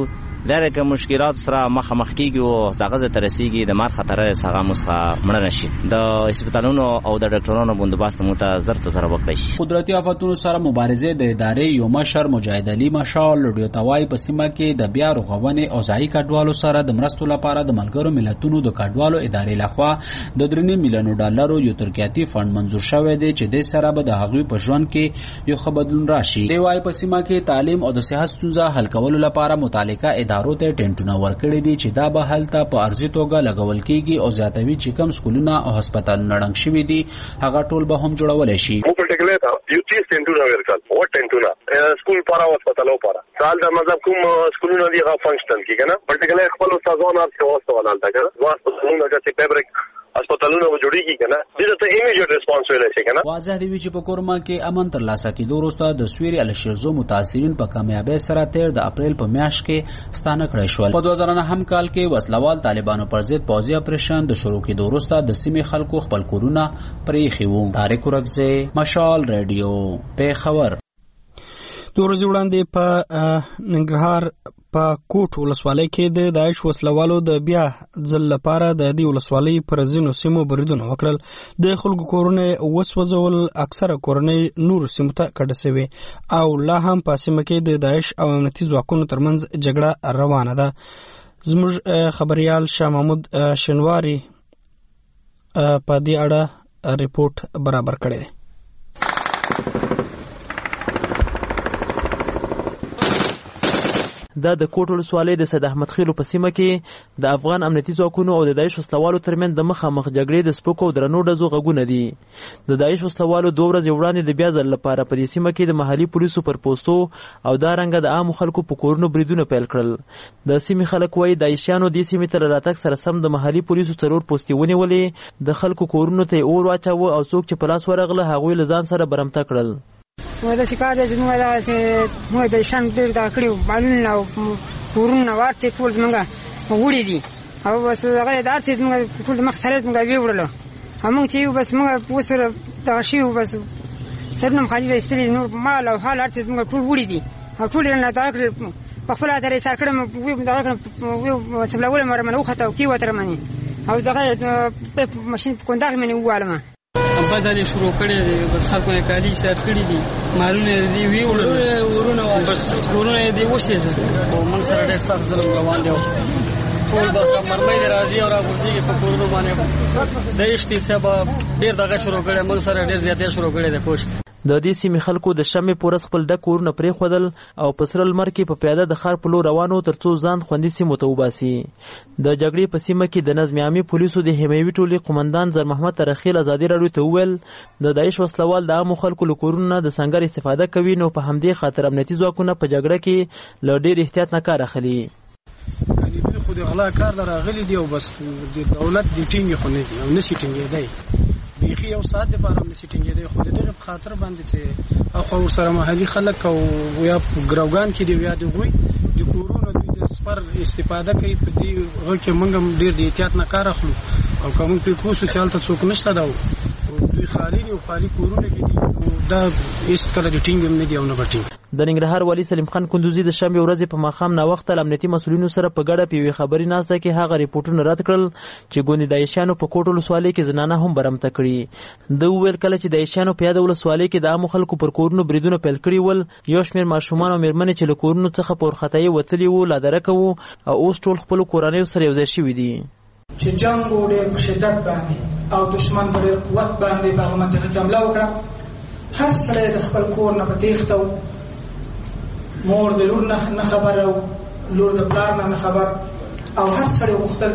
لاره کې مشکلات سره مخامخ کیږي او ځاګه ترسيږي د مار خطر سره مسخه مړ نشي د هسپتالونو او د ډاکټرانو بندوبست متزر تزر وکړي. قدرتي آفاتونو سره مبارزه د ادارې یو مشر مجاهد علي مشال لډیو توای په سیمه کې د بیا رغونې او ځای کډوالو سره د مرستو لپاره د ملګرو ملتونو د کډوالو ادارې لخوا د 3 میلیون ډالرو یو ترکیاتي فند منزور شوی دی چې د سره به د هغوی په ژوند کې یو خبردون راشي. دی وايي په سیمه کې تعلیم او د صحت ستونزه حل کولو لپاره متعلقه ادارو ته ټینټونه ورکړي دي چې دا به هلته په ارزي توګه لګول کیږي او زیاتوي چې کوم سکولونه او هسپتالونه رنګ شوي دي هغه ټول به هم جوړول شي. په ټیکلې ته یو 30 ټینټونه ورکړل او ټینټونه سکول لپاره او هسپتالو لپاره سال د مذهب کوم سکولونه دی غو فنکشنل کیږي نه پرټیکلر خپل استادانو ارڅ واسطه ولالته کنه واسطه چې فیبریک هسپتالونه جوړیږي کنه دغه ته ایمیډیټ ریسپانس ویل شي کنه. واضح دی چې په کورما کې امن تر لاسه کېدو وروسته د سویری الشرزو متاثرین په کامیابی سره 13 د اپریل په میاشت کې ستانه کړی شول. په 2009 کال کې وسلوال طالبانو پر ضد پوځي اپریشن د شروع کېدو وروسته د سیمې خلکو خپل کورونه پرېښي وو. طارق ورکزی مشال رادیو پیښور. د ورځې وړاندې په ننګرهار په کوټ ولسوالۍ کې د داعش وسلوالو د بیا ځل لپاره د دې ولسوالۍ پر ځینو سیمو بریدونه وکړل. د خلکو کورونه وسوځول، اکثره کورنۍ نور سیمو ته کډه شوې او لا هم په سیمه کې د داعش او امنیتي ځواکونو ترمنځ جګړه روانه ده. زموږ خبريال شاه محمود شنواری په دې اړه ریپورت برابر کړی دی. دا د کوټ ولسوالۍ د سید احمد خیلو په سیمه کې د افغان امنیتي ځواکونو او د داعش وسلوالو ترمنځ د مخامخ جګړې د سپکو او درنو ډزو غږونه دي. د داعش وسلوالو 2 ورځې وړاندې د بیا ځل لپاره په دې سیمه کې د محلي پولیسو پر پوسټو او دا رنګه د عامو خلکو په کورونو بریدونه پیل کړل. د سیمې خلک وایي داعشیانو دې سیمې ته راتګ سره سم د محلي پولیسو 4 پوسټې ونیولې، د خلکو کورونو ته اور واچاوه او څوک چې په لاس ورغله هغوی له ځان سره برمته کړل. دا سکار د زموږ د مو د شان ډیر دا کړیو بالونه او کورونه ورته ټول زمونږه وړي دي او بس هغه د ارڅ زمونږ ټول مخ سره زمونږ ویوړل همون چې بس موږ پوسره دا شی بس سرنم خالي استری نور مال او حال ارڅ زمونږ ټول وړي دي او ټول نه دا په خپل درې سر کړم وی دا کړم سبلول مر منو خته او کی وتر منی او دا ماشين کوندار منی واله بدل شروع کړي دي بس خلکو یې کالي سات کړي دي مالونه دي وی ورونه بس ورونه دي وشي او من سره ډېر سخت ظلم روان دی ټول بس مرمۍ راځي او راغورځي په کورونو باندې د اشتي سبب ډېر دغه شروع کړي من سره ډېر زیاتې شروع کړي د کوش. د دې سیمې خلکو د شمې پورس خپل ډک کورونه پرېښودل او په سره لمر کې په پیاده د ښار په لور روانو ترڅو ځان خوندي سیمو ته وباسي. د جګړې په سیمه کې د نظم عامې پولیسو د حمایوي ټولۍ قومندان زر محمد ترخیل ازادي راډیو ته وویل د داعش وسلوال د عامو خلکو له کورونو د سنګر استفاده کوي نو په همدې خاطر امنیتي ځواکونه په جګړه کې له ډېر احتیاط نه کار اخلي. دوی خو د غلا کار له راغلي دي او بس د دولت د ټینګ خو نه دي او نشي ټینګېدی بیخي یو ساعت د پاره هم نشي ټینګېدی خو د دغه په خاطر باندې چې اخو سره محلي خلک او یا ګراوګان کې دی یا د غوي د کورونو د سپر استفاده کوي په دې غل کې موږ هم ډېر د احتیاط نه کار اخلو او کوم په کوسو چالت څوک نشته دا دوی خالي او خالي کورونه کې دي دا هیڅ کله د ټینګ هم نه دی او نه بټینګ. د ننګرهار والي سلیم خان کندوزي د شنبې ورځې په ماښام ناوخته له امنیتي مسؤلینو سره په ګډه په یوې خبري ناسته کې هغه ریپورټونه رد کړل چې ګوندې داعشیانو په کوټ ولسوالۍ کې زنانه هم برمته کړي. د وویل کله چې داعشیانو په یاده ولسوالۍ کې د عامو خلکو پر کورونو بریدونه پیل کړي ول یو شمېر ماشومان او مېرمنې چې له کورونو څخه په وارخطایي وتلي وو لا درکه وو او اوس ټول خپلو کورنیو سره یو ځای شوي دي. چې جنګ ډېر په شدت باندې او دشمن په ډېر قوت باندې په هغه منطقه کې حمله وکړه هر سړی د خپل کور نه په تېښته و مور د لور نه خبر او لور د پلار نه خبر او هر سړی غوښتل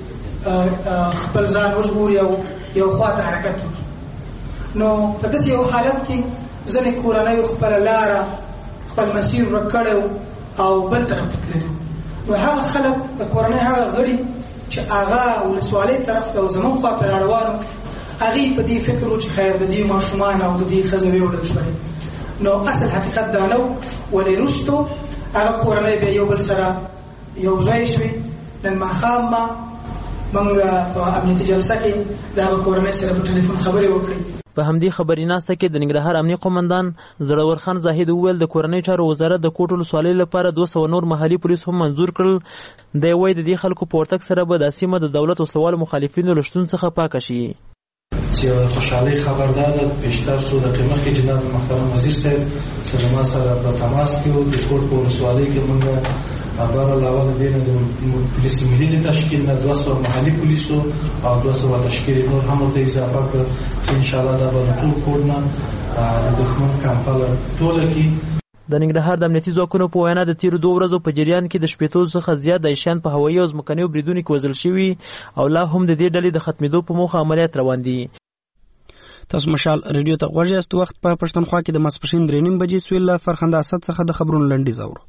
چې خپل ځان وژغوري او یو خواته حرکت وکړي. نو په داسې یو حالت کې ځینې کورنیو خپله لاره خپل مسیر ورک کړی او بل طرف ته تللي نو هغه خلک د کورنۍ هغه غړي چې هغه ولسوالۍ طرف ته او زموږ خواته را روان هغوی په دې فکر و چې خیر د دې ماشومان او د دې ښځې ویوړل شولې نو اصل حقیقت دا نه ولې وروستو هغه کورنۍ بیا یو بل سره یو ځای شوې. نن ماښام موږ په امنیتي جلسه کې د هغه کورنۍ سره په ټلیفون خبرې وکړې. په همدې خبري ناسته کې د ننګرهار امنیه قومندان زړور خان زاهد وویل د کورنۍ چارو وزارت د کوټ ولسوالۍ لپاره 200 نور محلي پولیس هم منظور کړل. دی وایي د دې خلکو په ورتګ سره به د سیمه د دولت وسلوالو مخالفینو له شتون څخه پاکه شي. چې خوشحالي خبر ده د پیشتر څو دقیقې مخکې جناب محترم وزیر صاحب سره ما سره په تماس کې وو. د کوټ په ولسوالۍ کې موږ بار علاوه د دې د پولیس ملي د تشکیل نه 200 محلي پولیسو او 200 تشکیل نور هم ته اضافه کړ چې ان شاء الله دا به ټول کوډ نه د دښمن کمپل ټول کې. د ننګرهار د امنیتي ځواکونو په وینا د تیرو 2 ورځو په جریان کې د 80 څخه زیات داعشیان په هوایي او ځمکنیو بریدونو کې وژل شوي او لا هم د دې ډلې د ختمېدو په موخه عملیات روان دي. تاسو مشال ریډیو ته غوږ یاست. وخت په پښتونخوا کې د ماسپښین 3:30 بجې سویل فرخنده اسد څخه د خبرونو لنډیز اورو.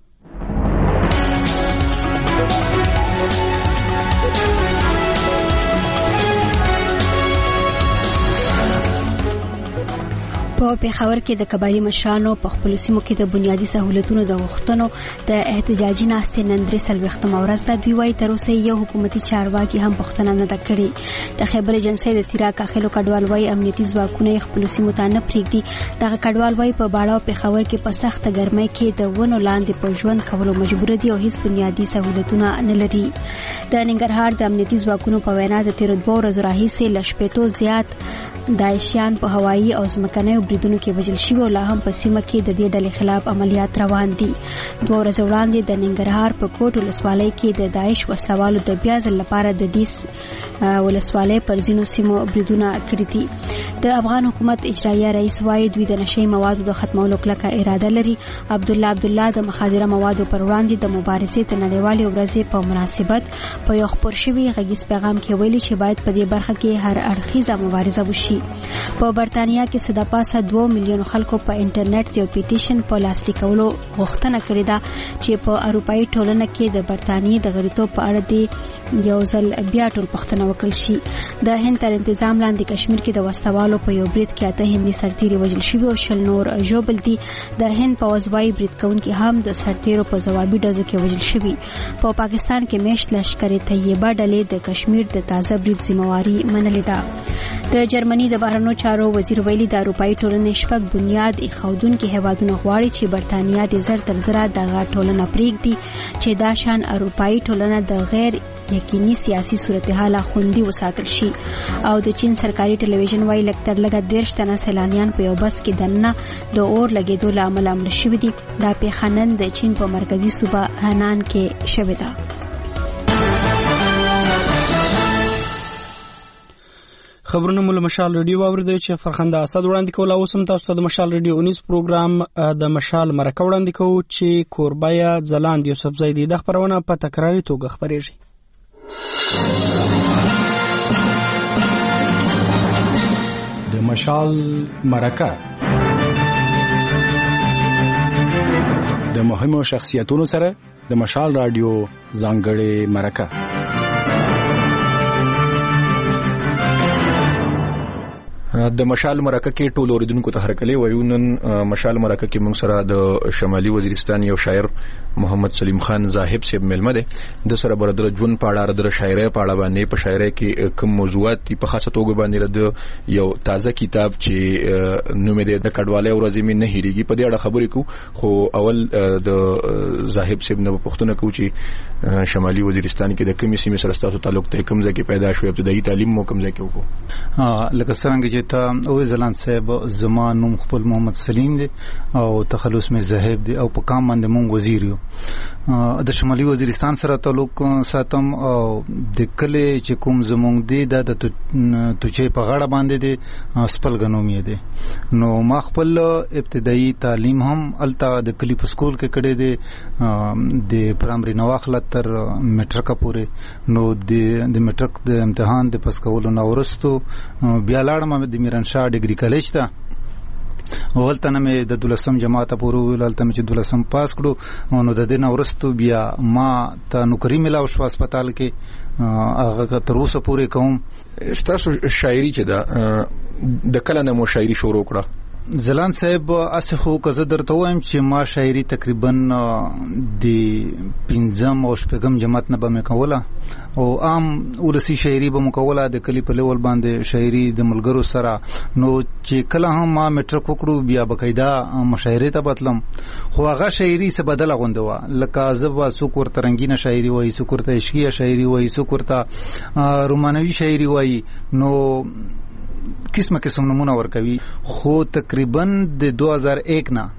په پېښور کې د قبایلي مشرانو په خپلو سیمو کې د بنیادي سہولتونو د غوښتنو د احتجاجي ناستې نن 43مه ورځ ده. دوی وایي تر اوسه یو حکومتي چارواکي هم پوښتنه نه ده کړې. د خیبر ایجنسۍ د تیرا کاخلو کډوال وایي امنیتي ځواکونه یې خپلو سیمو ته نه پرېږدي. دغه کډوال وایي په باړه او پېښور کې په سخته ګرمۍ کې د ونو لاندې په ژوند کولو مجبور دي او هیڅ بنیادي سہولتونه نه لري. د ننګرهار د امنیتي ځواکونو په وینا د تیرو 2 ورځو راهیسې له 80 زیات داعشیان په هوایي او ځمکنیو بریدونو کې وژل شوي او لا هم په سیمه کې د دې ډلې خلاف عملیات روان دي. 2 ورځې وړاندې د ننګرهار په کوټ ولسوالۍ کې د داعش وسوالو د بیا ځل لپاره د دې ولسوالۍ پر ځینو سیمو بریدونه کړي دي. د افغان حکومت اجرایه رئیس وایي دوی د نشي موادو د ختمولو کلکه اراده لري. عبدالله د مخادره موادو پر وړاندې د مبارزې د نړیوالې ورځې په مناسبت په یو خپور شوي غږیز پیغام کې ویلي چې باید په دې برخه کې هر اړخیزه مبارزه وشي. په برتانیا کې څه د پاسه 2 میلیون خلکو په انټرنیټ د پیټیشن په لاسلیک کولو غوښتنه کړې ده چې په اروپایي ټولنه کې د برتانیې د غړیتوب په اړه د یو ځل بیا ټول پوښتنه وکړل شي. د هند تر انتظام لاندې کشمیر کې د وسوالو په یو برید کې 8 هندي سرتیري وژل شوي او 10 نور ژوبل دي. د هند پوځ وايي برید کوونکي هم د سرتیرو په ځوابي ډزو کې وژل شوي. په پاکستان کې میشت لشکر طیبه ډلې د کشمیر د تازه برید ذمہواری منلې ده. د جرمني د بهرنیو چارو وزیر ویلي د اروپایي ټولنې شپږ بنیاد ایښودونکي هیوادونه غواړي چې برتانیا د زر تر زره دغه ټولنه پرېږدي چې دا شان اروپایي ټولنه د غیر یقیني سیاسي صورتحال خوندي وساتل شي. او د چین سرکاري ټلویزیون وايي لږ تر لږه 13 تنه سیلانیان په یو بس کې دننه د اور لګېدو له امله مړه شوي دي. دا پیښه نن د چین په مرکزي صوبه هنان کې شوې ده. خبرونه مول مشال ریډیو اوریدل چې فرخنده اسد وړاندې کول. او سم تاسو ته د مشال ریډیو 19 پروګرام د مشال مرکه وړاندې کوو چې کوربایا ځلاند یوسف زیدی د خبرونه په تکراري توګه خبرېږي. د مشال مرکه د مهمو شخصیتونو سره د مشال رادیو ځانګړې مرکه. د مشال مرکه کې ټول اوریدونکو ته هرکلی وایو. نن مشال مرکه کې موږ سره د شمالي وزیرستان یو شاعر محمد سلیم خان زاهب صاحب ملمه ده. د سره برادر ژوند پاړه د شاعرۍ پاړه باندې په شاعرۍ کې کوم موضوعات په خاصه توګه باندې د یو تازه کتاب چې نوم یې د کډوالۍ ورځې مې نه هېریږي په دې اړه خبرې کوو. خو اول د زاهب صاحب نه پوښتنه کوو چې شمالي وزیرستان کې د کومې سیمې سره ستاسو تعلق ته کوم ځای کې پیدا شو، ابتدایي تعلیم مو کوم ځای کې وکړو؟ لکه څنګه چې ته او زلان صاحب زما نوم خپل محمد سلیم دی او تخلص مې زاهب دی او په کام باندې مونږ وزیر یو. د شمالي وزیرستان سره تعلق ساتم او د کله چې کوم زمونږ دی د توچې په غاړه باندې دی سپل غنوم یې دی. نو ما خپل ابتدایي تعلیم هم الته د کلی په سکول کې کړی دی د پرایمري نواخله تر میټرک پورې. نو د میټرک د امتحان د پاس کولو نه ورستو بیا لاړم د میران شاه ډیګري کالج ته. ولته نه مې د 12م جماعت پورې ولته مې چې 12م پاس کړو. نو د دې نه ورستو بیا ما ته نوکری ملاو شو هسپتال کې، هغه تر اوسه پورې کوم. تاسو شاعري چې دا د کله نه مو شاعري شروع کړه؟ زلان صاحب اسه خو که زه درته وایم چې ما شاعري تقریبا د 5م او 6م جماعت نه به مې کوله او عام ولسی شاعري به مو کوله د کلی په لیول باندې شاعري د ملګرو سره. نو چې کله هم ما میټرک وکړو بیا بقاعده مشاعرې ته بتلم خو هغه شاعري څه بدله غونډه وه لکه زه به څوک ورته رنګینه شاعري وایي څوک ورته عشقیه شاعري وایي څوک ورته رومانوي شاعري وایي نو قسمه قسم نمونه ورکوي. خو تقریبا د 2001 نه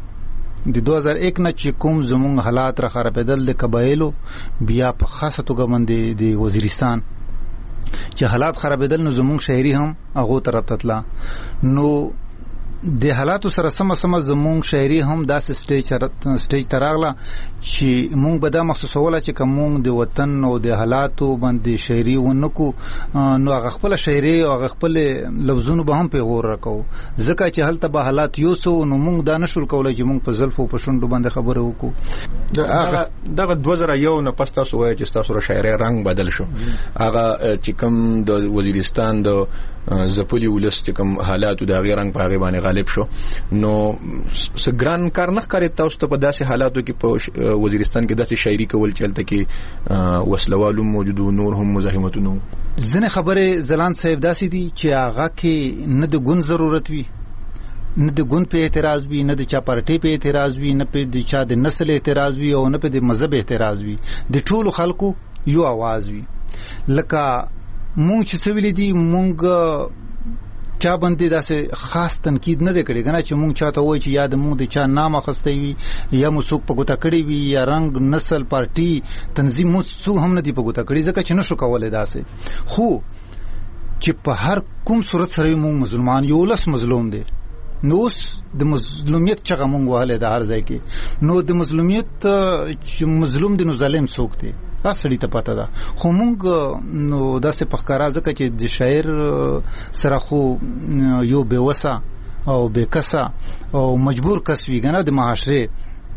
چې کوم زمونږ حالات را خرابېدل د قبایلو بیا په خاصه توګه باندې د وزیرستان چې حالات خرابېدل نو زمونږ شاعري هم هغو طرف ته تله نو د حالاتو سره سمه زمونږ شاعري هم داسې سټیج ته راغله چې مونږ به دا محسوسوله چې که مونږ د وطن او د حالاتو باندې شاعري ونکو نو هغه خپله شاعري او هغه خپل لفظونو به هم پیغور راکوو ځکه چې هلته به حالات یوسو نو مونږ دا نشول کولی چې مونږ په زلفو په شونډو باندې خبرې وکړو. دغه 2001 نه پس تاسو وایئ چې ستاسو شاعري رنګ بدل شو هغه چې کوم د وزیرستان د زپلی ولس چې کوم حالاتو د هغې رنګ په هغې باندې غالب شو نو څه ګران کار نه ښکارېد تاسو ته په داسې حالاتو کې په وزیرستان کې داسې شاعري کول چې هلته کې وسلوال هم موجود و نور هم مزاحمتونه ځینې خبرې زلان صاحب داسې دي چې هغه کې نه د ګوند ضرورت وي نه د ګوند په اعتراض وي نه د چا پارټۍ په اعتراض وي نه په د چا د نسل اعتراض وي او نه په د مذهب اعتراض وي د ټولو خلکو یو आवाज وي. لکه مونږ چې څه ویلي دي مونږ چا باندې داسې خاص تنقید نه دی کړی کنه چې مونږ چاته وایي چې یا د مونږ د چا نام اخیستی وي یا مو څوک په ګوته کړی وي یا رنګ نسل پارټي تنظیم مو څوک هم نه دی په ګوته کړی ځکه چې نشو کولی داسې خو چې په هر کوم صورت سره مونږ مسلمان یو ولس مظلوم دی نو اوس د مظلومیت چغه مونږ وهلی د هر ځای کې نو د مظلومیت چې مظلوم دی نو ظالم څوک دی سړی ته پته ده خو مونږ نو داسې په ښکاره ځکه چې د شاعر سره خو یو بېوسه او بېکسه او مجبور کس وي که نه د معاشرې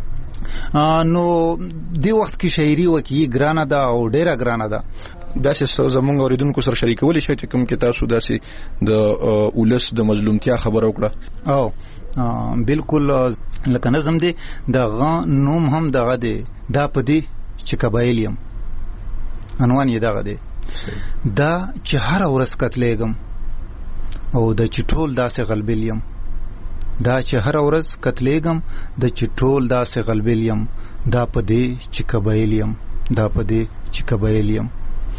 نو دې وخت کې شاعري وکړي ګرانه ده او ډېره ګرانه ده. داسې زمونږ اوریدونکو سره شریکولی شئ چې کوم کې تاسو داسې د ولس د مظلومتیا خبره وکړه؟ او بالکل لکه نظم دی دغه نوم هم دغه دی دا په دې چې قبایل یم عنوان یې دغه دی دا چې هره ورځ قتلیږم او د چې ټول داسې غلبیل یم دا چې هره ورځ قتلیږم د چې ټول داسې غلبیل یم دا په دې چې قبایل یم دا په دې چې قبایل یم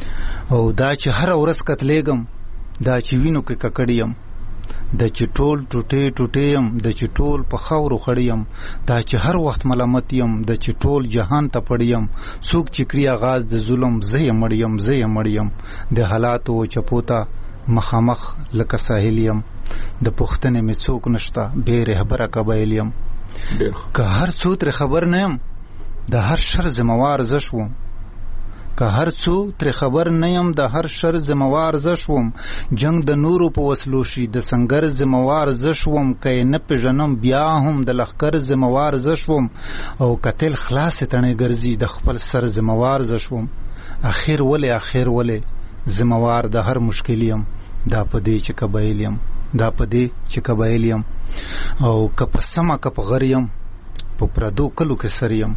او دا چې هره ورځ قتلیږم دا چې وینو کې ککړ یم د چې ټول ټوټې یم د چې ټول په خاورو خړ یم دا چې هر وخت ملامت یم د چې ټول جهان ته پړ یم څوک چې کړي آغاز د ظلم زه یې مړ یم د حالاتو چپو ته مخامخ لکه ساحل یم د پوښتنې مې څوک نشته بې رهبره قبایل یم که هر څو ترې خبر نه یم د هر شر ذموار زه شوم که هر څو ترې خبر نه یم د هر شر ذموار زه شوم جنگ د نورو په وسلو شي د سنګر ذموار زه شوم که یې نه پېژنم بیا هم د لښکر ذموار زه شوم او که تل خلاصې تڼۍ ګرځي د خپل سر ذموار زه شوم اخر ولې ذموار د هر مشکل یم دا په دې چې قبایل یم دا په دې چې قبایل یم او که په سمه که په غر یم په پردو کلو کې سر یم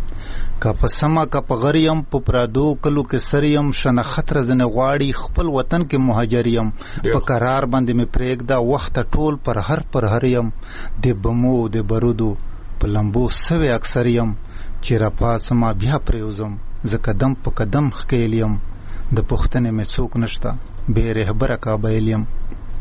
که په سمه که په غر یم په پردو کلو کې سر یم شنخت رزنې غواړي خپل وطن کې مهاجر یم په قرار باندې مې پرېږده وخته ټول پر هر یم د بمو د برودو په لمبو سوی اکثر یم چې راپاڅمه بیا پرېوځم زه قدم په قدم ښکیل یم د پوښتنې مې څوک نشته بې رهبره قبایل یم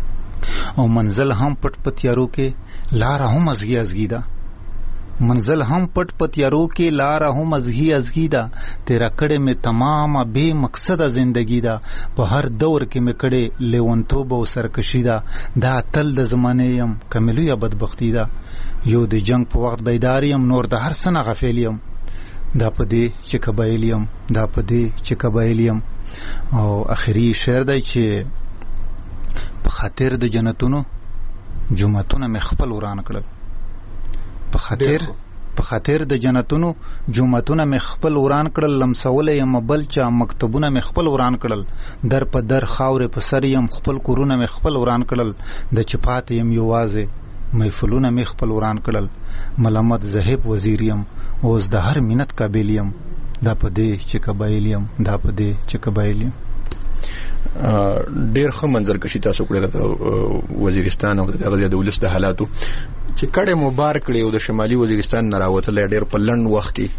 او منزل هم پټ په تیارو کې لاره هم ازغي ده منزل هم پټ په تیارو کې لاره هم ازغي ده تیرا کړې مې تمامه بې مقصده زندگی ده په هر دور کې مې کړې لیونتوب او سرکشي ده دا تل د زمانې یم که مې لویه بدبختي ده یو د جنگ په وخت بیدار یم نور د هر څه نه غافل یم دا په دې چې قبایل یم دا په دې چې قبایل یم او اخري شعر دی چې په خاطر د جنتونو جوماتونه مې خپل وران کړل په خاطر د جنتونو جوماتونه مې خپل وران کړل لمسولی یم بل چا مکتبونه مې خپل وران کړل در په در خاورې په سر یم خپل کورونه مې خپل وران کړل د چې پاتې یم یوازې محفلونه می خپل وران کړل ملامت زهب وزیریم اوس د هر منت قابلیم دا پدې چې قبایلیم دا پدې چې قبایلیم. ډېر ښه منظر کشي تاسو کړی وزیرستان او د ولس د حالاتو چې کډه مبارک کړي او د شمالي وزیرستان نه راوتل ډېر په لنډ وخت کې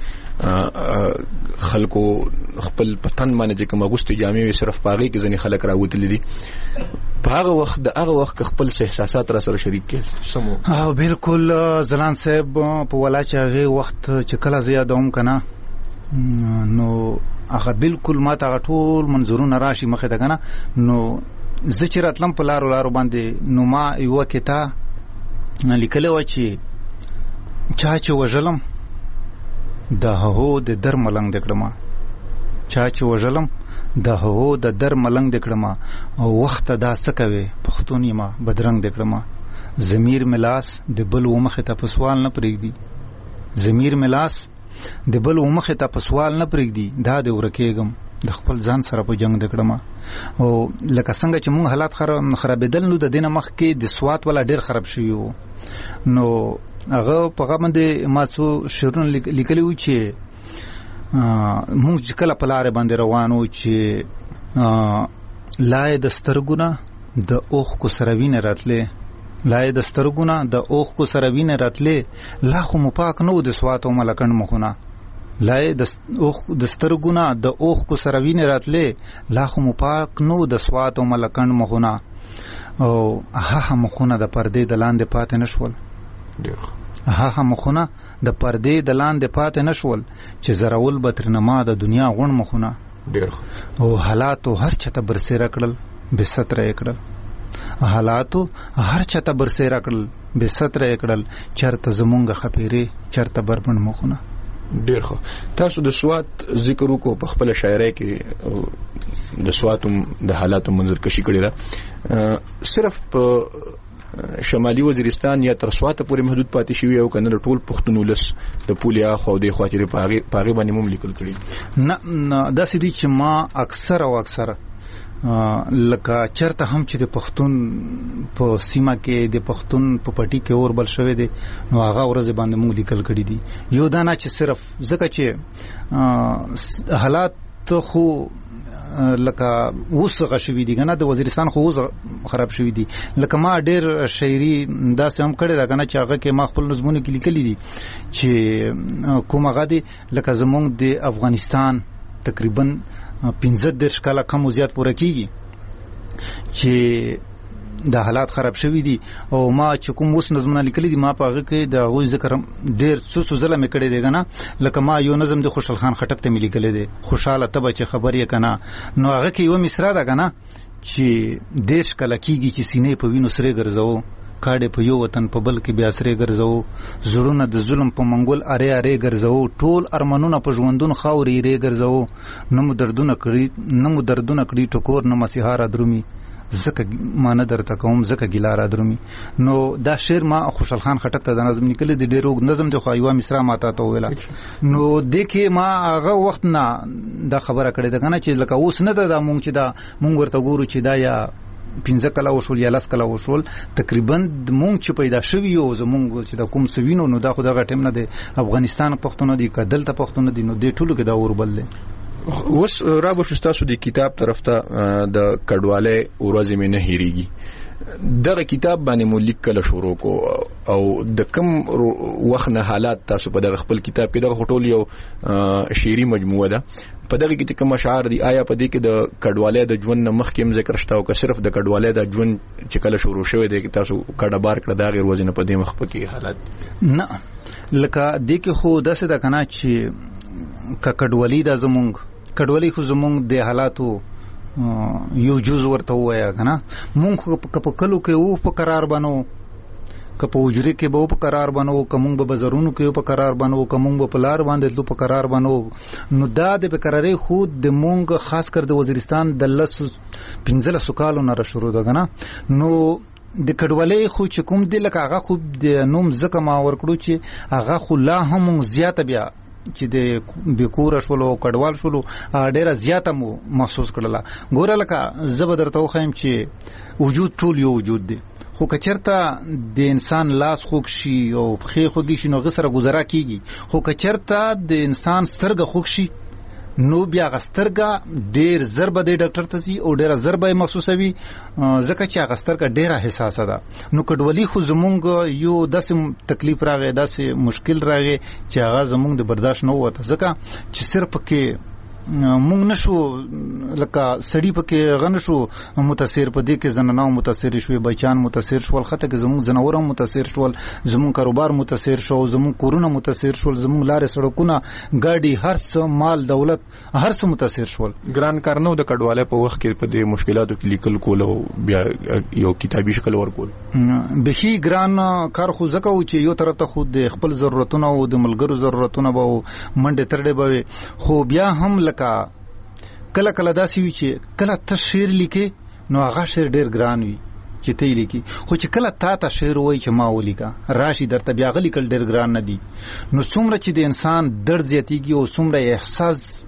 خلکو خپل پتن باندې چې کوم اغوستي جامې صرف پاغي کې ځنې خلک راوتل دي په هغه وخت خپل احساسات را سره شریک کړي سمو. بالکل زلان صاحب په ولا چې هغه وخت چې کله زیاده هم کنه نو هغه بالکل ما ته ټول منظورونه راشي مخه ده کنه نو زه چې راتلم په لارو باندې نو ما یو کته لیکلو چې چا چې وژلم د هغو د در ملنګ دکړم چا چې وژلم د هغو د در ملنګ دکړم او وخت دا سکوي پښتونی ما بدرنګ دکړم ضمیر ملاس د بل ومخه ته په سوال نه پرېږدي ضمیر ملاس د بل ومخه ته په سوال نه پرېږدي دا د ورکېګم د خپل ځان سره په جنگ دکړم او لکه څنګه چې مونږ حالات خرابېدل نو د دینه مخ کې د سوات ولا ډېر خراب شوی وو نو هغه په هغه باندې ما څو شعرونه لیکلي وو چې مونږ کله په لارې باندې روانو چې لای د سترګونه د اوښ کو سره وینې راتلې لای د سترګونه د اوښ کو سره وینې راتلې لا خو مو پاک نو د سوات او ملکن مخونه لای د سترګونه د اوښ کو سره وینې راتلې لا خو مو پاک نو د سوات او ملکن مخونه او هغه مخونه د پردې د لاندې پاتې نشول هغه مخونه د پردې د لاندې پاتې نشول چې زراول بترنما د دنیا غون مخونه او حالاتو هر چته برسېره کړل به ستر کړل حالاتو هر چته برسېره کړل به ستر کړل چرته زمونږ خپېره چرته بربند مخونه. ډېر ښه. تاسو د سوات ذکر وکړو په خپل شاعرۍ کې د سواتو د حالاتو منظر کشي کړی را صرف په شمالي وزیرستان یا تر سوات پورې محدود پاتې شوی او کنه ټول پښتون ولس د پولیا خو د خاطر پاغي باندې مم لیکل کړی نه دا سدي چې ما اکثر لکه چرته هم چې د پښتون په سیمه کې د پښتون په پټي کې اور بل شوی دی نو هغه ورځ باندې مونږ لیکل کړی دي یو دا نه چې صرف ځکه چې حالات خو لکه اوس غشوي دي کنه د وزیرستان خو اوس خراب شوی دي لکه ما ډېر شاعري داسې هم کړی دا کنه چې هغه کې ما خپل نظمونه کې لیکلي دي چې کومه غدي لکه زمونږ د افغانستان تقریبا 15 کاله کم زیات پوره کیږي چې د حالات خراب شوی دي او ما چې کوم اوس نظمونه لیکلي دي ما په هغه کې د غوي ذکر ډېر څه ځله مې کړی دی کنه لکه ما یو نظم د خوشحال خان خټک ته مې لیکلی دی خوشاله تبه چې خبر یې کنه نو هغه کې یو مصرا ده کنه چې دیش کله کیږي چې سینې په وینو سره ګرځاو کاډې په یو وطن په بل کې بیا سره ګرځاو زړونه د ظلم په منګول اره ګرځاو ټول ارمانونه په ژوندون خاورې ری ګرځاو نو مو دردونه کړی ټکور نه مسیحاره درومي زکه ما نه درته کوم زکه ګیلاره درومي نو دا شعر ما خوشحال خان خټک ته د نظم نکلی د ډیرو نظم د خو یو مصرا ماته ته ویلا نو دکې ما هغه وخت نه دا خبره کړې ده کنه چې لکه اوس نه ده مونږ چې دا مونږ ورته ګورو چې دا یا 15 کلا وشول یا 10 کلا وشول تقریبا مونږ چې پیدا شوی یو زمونږ چې دا کوم سوینو نو دا خو دغه ټیم نه دی افغانستان پښتون دی کدل ته پښتون دی نو دې ټولو کې دا اوربل دی. اوس رابو شستاسو د کتاب طرف ته د کډواله ورځې مې نه هېریږي دغه کتاب باندې مو لیکل شروع کو او د کم وخت نه حالات تاسو په دغه خپل کتاب کې دغه ټول یو شعري مجموعه ده په دغه کې کوم اشعار دي آیا په دې کې د کډواله د ژوند مخ کې ذکر شته او که صرف د کډواله د ژوند چې کله شروع شوی دی تاسو کډه بار کړه دا غیر وزنه په دې مخ په کې حالات نه لکه دې کې خو داسې د کنا چې کډوالي د زمونږ کډوالي خو زمونږ د حالاتو یو جز ورته وایا کنه مونږ په کلو کې او په قرار بنو که په وجري کې به په قرار بنو کوم به بازارونو کې په قرار بنو کوم به په لار باندې په قرار بنو نو دا د قرارې خود د مونږ خاص کر د وزیرستان د 15 کالو نه شروع ده کنه نو د کډوالۍ خو چې کوم د لکه هغه خو د نوم زکه ما ورکړو چې هغه خو لا هم زیاته بیا چې د بیکور شولو کډوال شولو ډیره زیاته مو محسوس کړله ګوره لکه زبر درته وایم چې وجود ټول یو وجود دی خو کچرته د انسان لاس خوږ شي او پښې خوږې شي نو غسره گزاره کیږي، خو کچرته د انسان سترګه خوږ شي نو بیا غسترګه ډیر زر به د ډاکټر ته ځي او ډیره زر به محسوسوي، ځکه چې هغه سترګه ډیره حساسه ده. نو کډوالي خو زمونږ یو داسې تکلیف راغی، داسې مشکل راغی چې هغه زمونږ د برداشت نه وته، ځکه چې صرف کې مونږ نشو لکه سړی پکې غن شو متاثر، په دې کې زنانه متاثر شوې، بچان متاثر شول، خاطر کې زموږ زناور متاثر شول، زموږ کاروبار متاثر شو، زموږ کورونه متاثر شول، زموږ لارې سړکونه ګاډي هر څه مال دولت هر څه متاثر شول. ګران کار نو د کډواله په وخت کې په دې مشکلاتو کې لیکل کول او بیا یو کتابي شکل ورکول به ګران کار خو ځکه و چې یو طرف ته خود د خپل ضرورتونه او د ملګرو ضرورتونه به منډه ترډه به، خو بیا هم کله کله داسې وي چې کله ته شعر لیکې نو هغه شعر ډیر ګران وي چې ته لیکي، خو چې کله تا ته شعر وایي چې ما ولیکه راشي درته بیا غلی کل ډیر ګران نه دي. نو څومره چې د انسان درد زیاتیږي او څومره احساس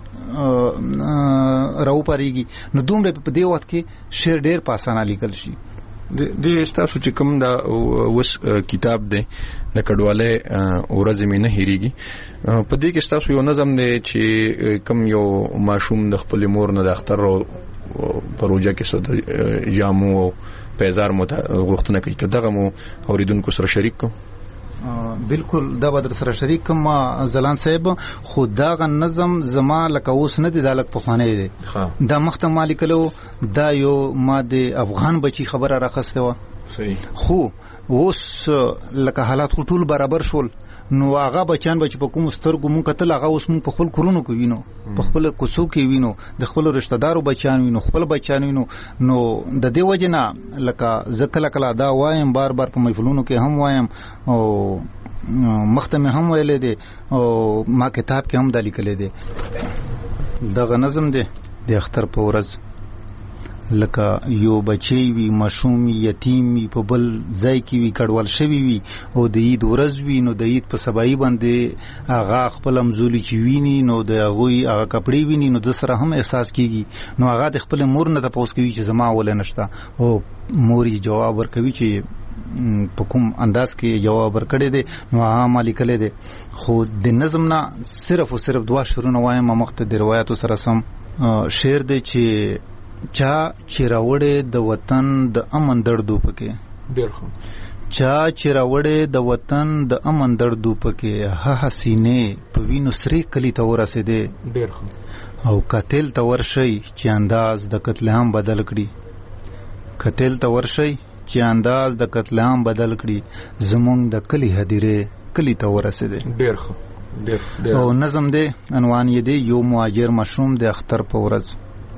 راوپاریږي نو دومره په دې وخت کې شعر ډیر په اسانه لیکل شي. د تاسو چې کوم دا وس کتاب دی د کډواله ورځ مې نه هېریږي، په دې کې تاسو یو نظم دی چې کوم یو ماشوم د خپل مور نه د اختر پروژه کې سود جامو او پیزار غوښتنه کوي، دغه مو اوریدونکو سره شریک کو. بالکل دا به در سره شریک کوم زلان صاحب، خو داغه نظم زما لکه اوس نه دی، دا لکه پخوانی دی، دا مخته ما لیکلو، دا یو ما د افغان بچی خبره راخسته و، خو اوس لکه حالات خو ټول برابر شول نو هغه بچان بچ په کوم سترګو مونږ کتل، هغه اوس مونږ په خپل کورونو کې وینو، په خپل کوڅو کې وینو، د خپل رشتہ دارو بچان وینو، خپل بچان وینو. نو د دې وجه نه لکه زکل کلا دا وایم بار بار په محفلونو کې هم وایم او مخته مې هم ویلې دي او ما کتاب کې هم دا لیکلې دي. دغه نظم دی د اختر په ورځ لکه یو بچی وي، ماشوم یتیم وي، په بل ځای کې وي، کډوال شوی وي او د عید ورځ وي، نو د عید په سبایي باندې هغه خپل امزولي چې ویني نو د هغوی هغه کپړې ویني نو د سره هم احساس کیږي، نو هغه د خپل مور نه تپوس کوي چې زما ولې نشته، او مور یې جواب ورکوي چې په کوم انداز کې جواب ورکړی دی، نو هغه ما لیکلی دی. خو د نظم نه صرف او صرف 2 شعرونه وایم مخته د روایتو سره سم. شعر دی چې چا چې راوړې د وطن د امن دردو پکې، ډېر ښه، چا چې راوړې د وطن د امن دردو پکې، ها حسینې په وینو سرې کلی ته ورسېدې، ډېر ښه، او قاتل ته ورشئ چې انداز د قتل عام بدل کړي، قاتل ته ورشئ چې انداز د قتل عام بدل کړي، زمونږ د کلی هدیرې کلی ته ورسېدې. ډېر ښه. او نظم دی عنوان یې دی یو مهاجر ماشوم د اختر په ورځ.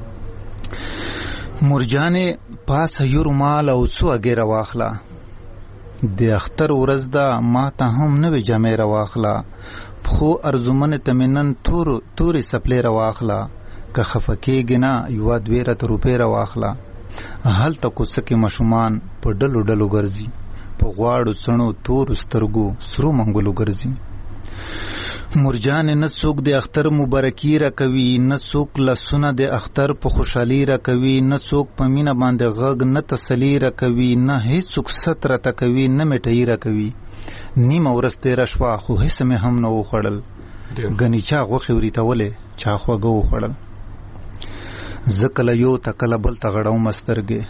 مرجانې پاسه یو رومال او څو اګیره واخله، د اختر ورځ ده ما ته هم نوې جامې راواخله، پخو ارزومنې ته مې نن تورې څپلې راواخله، که خفه کېږې نه 2 رته روپۍ راواخله. هلته کوڅه کې ماشومان په ډلو ډلو ګرځي، په غواړو څڼو تورو سترګو سرو منګلو ګرځي. مرجان نه څوک د اختر مبارکي را کوي، نه څوک لاسونه د اختر په خوشحالي را کوي، نه څوک په مینه باندې غږ نه تسلي را کوي، نه هیڅوک ست راته کوي، نه مټۍ را کوي. نیمه ورځ تېره شوه خو هیڅ مې هم نه وخوړل، ګنې چا غوښې وریتولې چا خواږه وخوړل. زه کله یو ته کله بل ته غړوم سترګې،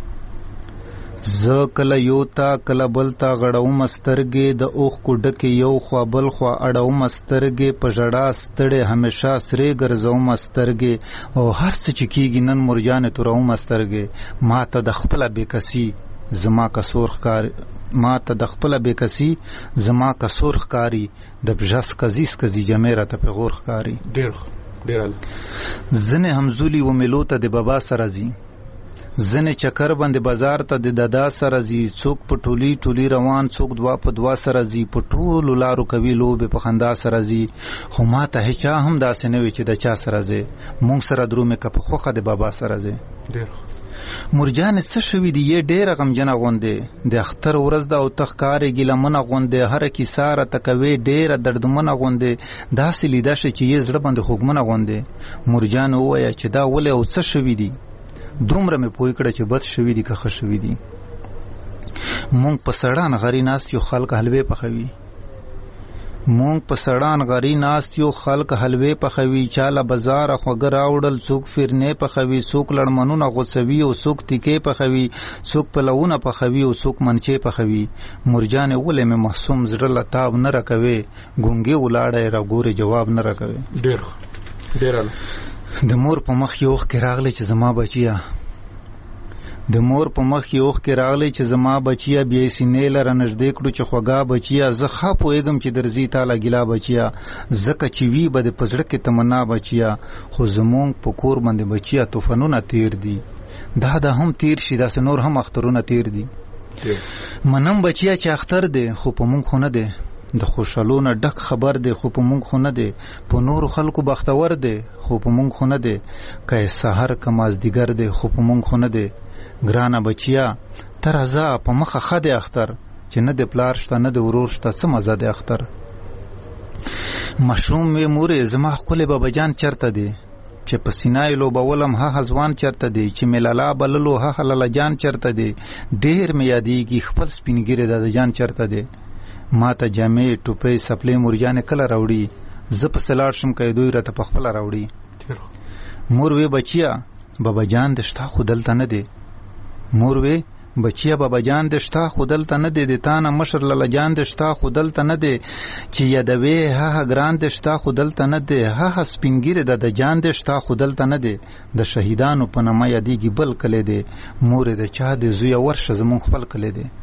زه کله یو ته کله بل ته غړوم سترګې، د اوښکو ډکې یو خوا بل خوا اړوم سترګې، په ژړا ستړې همیشه سرې ګرځوم سترګې، او هر څه چې کېږي نن مرجانې توروم سترګې. ما ته د خپله بېکسي زما کسور ښکاري، ما ته د خپله بېکسي زما کسور ښکاري، د بژس کزیز کزي جمې راته پیغور ښکاري. ډېر ځنې همزولي و مېلو ته د بابا سره ځي، ځنې چکر باندې بازار ته د دادا سره ځي، څوک په ټولي ټولي روان، څوک 2 په 2 سره ځي، په ټولو لارو کوي لوبې په خندا سره ځي. خو ما ته هیچا هم داسې نه وي چې د چا سره ځي، مونږ سره درومې که په خوښه د بابا سره ځي. مرجانې څه شوي دي یې ډېره غمجنه غوندې، د اختر ورځ ده او ته ښکارې ګیلمنه غوندې، هره کیسه راته کوې ډېره دردمنه غوندې، داسې لیده شي چې یې زړه باندې خوږمنه غوندې. مرجانې ووایه چې دا ولې او څه شوي دي، دومره مې پوه کړه چې بد شوي دي که ښه شوي دي. مونږ په سړان غری ناست یو خلک حلوې پخوي، مونږ په سړان غری ناست یو خلک حلوې پخوي، چاله بازار خوګه راوړل څوک فرنې پخوي، څوک لړمنونه غوڅوي او څوک تیکې پخوي، څوک پلونه پخوي او څوک منچې پخوي. مرجانې ولې مې معصوم زړه له تاب نه راکوي، ګونګې ولاړی راګورې جواب نه راکوي. ډېر د مور په مخ یې اوښکې راغلی چې زما بچیه، د مور په مخ یې اوښکې راغلی چې زما بچیه، بیا یې سینې لره نږدې کړو چې خوږا بچیه، زه ښه پوهېږم چې درځي تاله ګیلا بچیه، ځکه چې وي به د په زړه کې تمنا بچیه، خو زمونږ په کور باندې بچیه طوفانونه تیر دي، دا هم تیر شي، داسې نور هم اخترونه تیر دي. منم بچیه چې اختر دی خو په مونږ خو نه دی، د خوشحالونه ډک خبر دی خو په مونږ خو نه دی، په نورو خلکو بختور دی خو په مونږ خو نه دی، که سحر که مازدیګر دی خو په مونږ خو نه دی. ګرانه بچیا ته راځه په مخه ښه دی اختر، چې نه د پلار شته نه د ورور شته څه مزه دی اختر. مشروم وې مورې زما ښکلی باباجان چېرته دی، چې په سینه یې لوبولم هغه ځوان چېرته دی، چې مې لالا بللو هغه لاله جان چېرته دی، ډېر مې یادېږي خپل سپین ږیری دادا جان چېرته دی. ما ته جامې ټوپۍ سپلې مورجانې کله راوړي، زه پسې لاړ شم که دوی راته پخپله راوړي. مور وې بچیا باباجان دې شته خو دلته نه دی، مور وې بچیا باباجان دې شته خو دلته نه دی، د تا نه مشر لاله جان دې شته خو دلته نه دی، چې یادوې هغه ګران دې شته خو دلته نه دی، هغه سپین ږیری دادا جان دې شته خو دلته نه دی، د شهیدانو په نامه یادېږي بل کلی دی، مورې د چا د زویه ورشه زمونږ خپل کلی دی.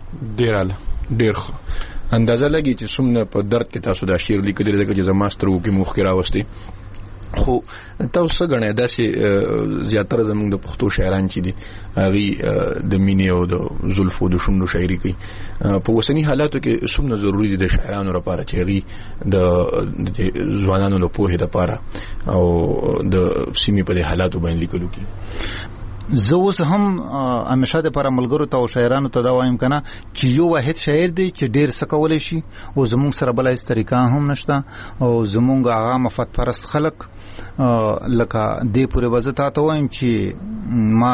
ډېر ښه اندازه لګي چې څومره په درد کې تاسو دا شعر لیکلی دی، ځکه چې زما سترګو کې موښکې راوستې. خو تاسو څه ګڼئ داسې زیاتره زموږ د پښتو شاعران چې دي هغوی د مینې او د زلفو د شونډو شاعري کوي، په اوسني حالاتو کې څومره ضروري دي د شاعرانو لپاره چې هغوی د ځوانانو د پوهې لپاره او د سیمې په دې حالاتو باندې لیکلو کې؟ زه اوس هم همیشه د پاره ملګرو ته او شاعرانو ته دا وایم کنه چې یو واحد شاعر دی چې ډیر څه کولی شي، او زمونږ سره بله هیڅ طریقه هم نشته، او زمونږ هغه مفاد پرست خلک لکه دې پورې به زه تا ته وایم چې ما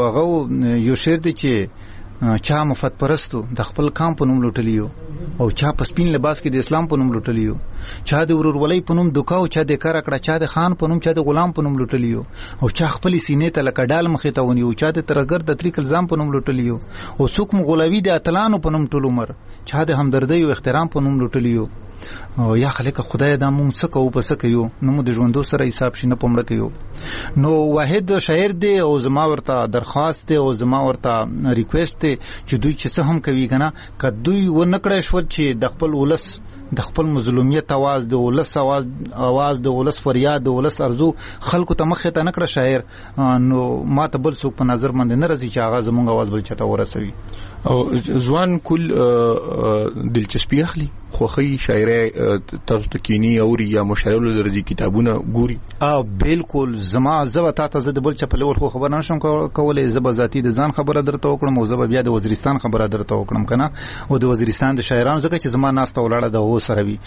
یو شعر دی چې چا مفاد پرستو د خپل کام په نوم لوټلیو، او چا په سپین لباس کې د اسلام په نوم لوټلیو، چا د ورورولۍ په نوم دوکا، او چا د کار کړه، چا د خان په نوم، چا د غلام په نوم لوټلیو، او چا خپل سینې ته لکه ډال مخې ته ونیو، چا د ترګر د طریق الزام په نوم لوټلیو، او څوک مغولوي د اتلانو په نوم ټول عمر، چا د همدردۍ او احترام په نوم لوټلیو. او یا خلک خدای دا مونږ څه کوو په څه کوو، نو مو د ژوندو سره حساب شي نه په مړه کوو. نو واحد شاعر دی او زما ورته درخواست دی او زما ورته ریکویسټ دی چې دوی چې څه هم کوي کنه، که دوی ونه کړی شول چې د خپل ولس د خپل مظلومیت आवाज د ولس आवाज د ولس فریاد د ولس ارزو خلکو ته مخې ته نه کړه شاعر، نو ما ته بل څوک په نظر باندې نه راځي چې هغه زمونږ आवाज بل چاته ورسوي. او ځوان کل دلچسپي اخلي خوخی شاعري تاسو ته کینی اوري یا مشاعرو درځي کتابونه ګوري؟ بالکل زما زبا ته زه د بل چا په لور خو خبر نشم کولای، زبا ذاتی د ځان خبره درته وکړم او زبا بیا د وزیرستان خبره درته وکړم کنه، او د وزیرستان د شاعرانو ځکه چې زما ناس ته ولاړه د هو سره وي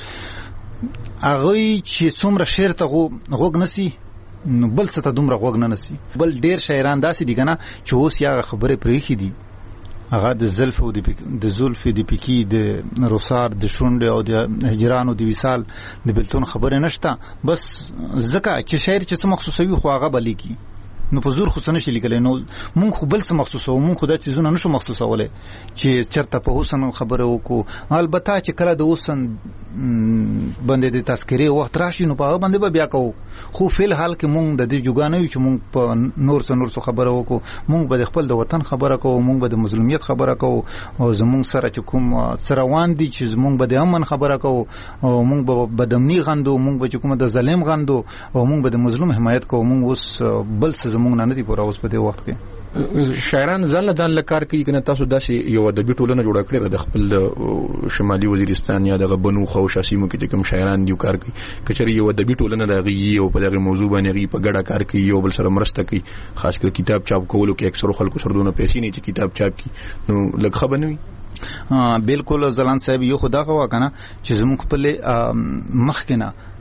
هغه چې څومره شعر ته غوږ نسی نو بل څه ته دومره غوږ نه نسی. بل ډیر شاعران داسې دي کنه چې اوس یا خبره پرېخي دي، هغه د زلف او د زلف د پکی د رخسار د شونډې او د هجران او د وصال د بلتون خبره نشته، بس ځکه چې شاعر چې څه مخصوصوي خو هغه بلی کی، نو په زور خو څه نشي لیکلی، نو مونږ خو بل څه مخصوصو، مونږ خو دا څیزونه نشو مخصوصولی چې چېرته په حسن خبره وکړو. البته چې کله د حسن باندې د تذکرې وخت راشي نو په هغه باندې به بیا کوو، خو فی الحال کې مونږ د دې جوګا نه یو چې مونږ په نور څه خبره وکړو، مونږ به د خپل د وطن خبره کوو، مونږ به د مظلومیت خبره کوو، او زمونږ سره چې کوم څه روان دي چې مونږ به د امن خبره کوو، او مونږ به بدامني غندو، مونږ به چې کومه د ظالم غندو، او مونږ به د مظلوم حمایت کوو. مونږ اوس بل څه زمونږ نه دي پوره اوس په دې وخت کې. شاعران ځان له ځان له کار کوي کنه، تاسو داسې یو ادبي ټولنه جوړه کړې د خپل شمالي وزیرستان یا د بنو خو شاسیمو کې کوم شاعران دی کار کوي، کچري یو ادبي ټولنه دغه یو په دغه موضوع باندې په ګډه کار کوي، یو بل سره مرسته کوي، خاص کر کتاب چاپ کولو کې اکثر خلکو سره دونه پیسې نه چې کتاب چاپ کی، نو لږ خبر نه وي. بالکل زلان صاحب یو خدا غوا کنه چې زموږ خپل مخکنه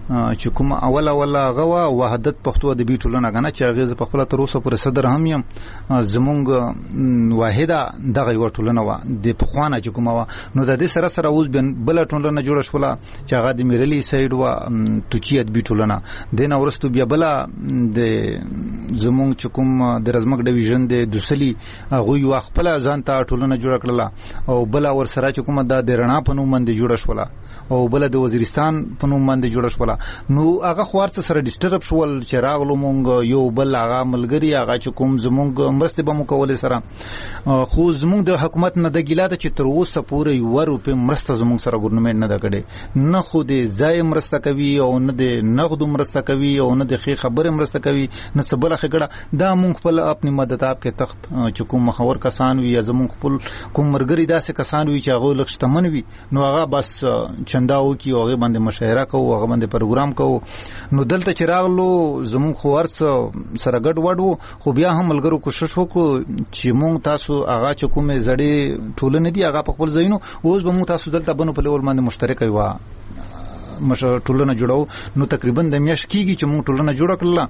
چې کوم اول غوا وحدت پښتو ادبي ټولنه غنه چې هغه په خپل تر اوسه پورې صدر هم یم زمونږ واحده دغه یو ټولنه و د پخوانه چې کومه نو د دې سره سره اوس بل ټولنه جوړه شوله چې هغه د میرلی سایډ و توچی ادبي ټولنه د نورستو بیا بل د زمونږ چې کوم د رزمک ډیویژن د دوسلی هغه یو خپل ځان ته ټولنه جوړه کړله او بل ور سره چې کومه د رڼا په نوم باندې جوړه شوله او بل د وزیرستان په نوم باندې جوړه شوله نو هغه خوارڅ سره ډیسټرب شول چې راغلو مونږ یو بل هغه ملګری هغه چې کوم زمونږ مرسته به مو کولې سره خو زمونږ د حکومت نه د ګیلاده چې تر اوسه پورې یو روپې مرسته زمونږ سره ګورنمنت نه دا کړي نه خو د ځای مرسته کوي او نه د نغدو مرسته کوي او نه د خې خبره مرسته کوي نه څه بل خګړه دا مونږ خپل خپل مدد اپ کې تخت چې کوم مخور کسان وي یا زمونږ خپل کوم مرګري داسې کسان وي چې هغه لښتمن وي نو هغه بس چندا وکي او هغه باندې مشاهره کوو هغه باندې پروګرام کوو نو دلته چې راغلو زمونږ خورڅ سره ګډ وډو خو بیا هم ملګرو کوشش وکړو چې مونږ تاسو هغه چې کومه زړې ټولنه دي هغه په خپل ځایونو اوس به مونږ تاسو دلته بنو په لول باندې مشترک یو ټولنه جوړو نو تقریبا د میاشت کېږي چې مونږ ټولنه جوړه کړله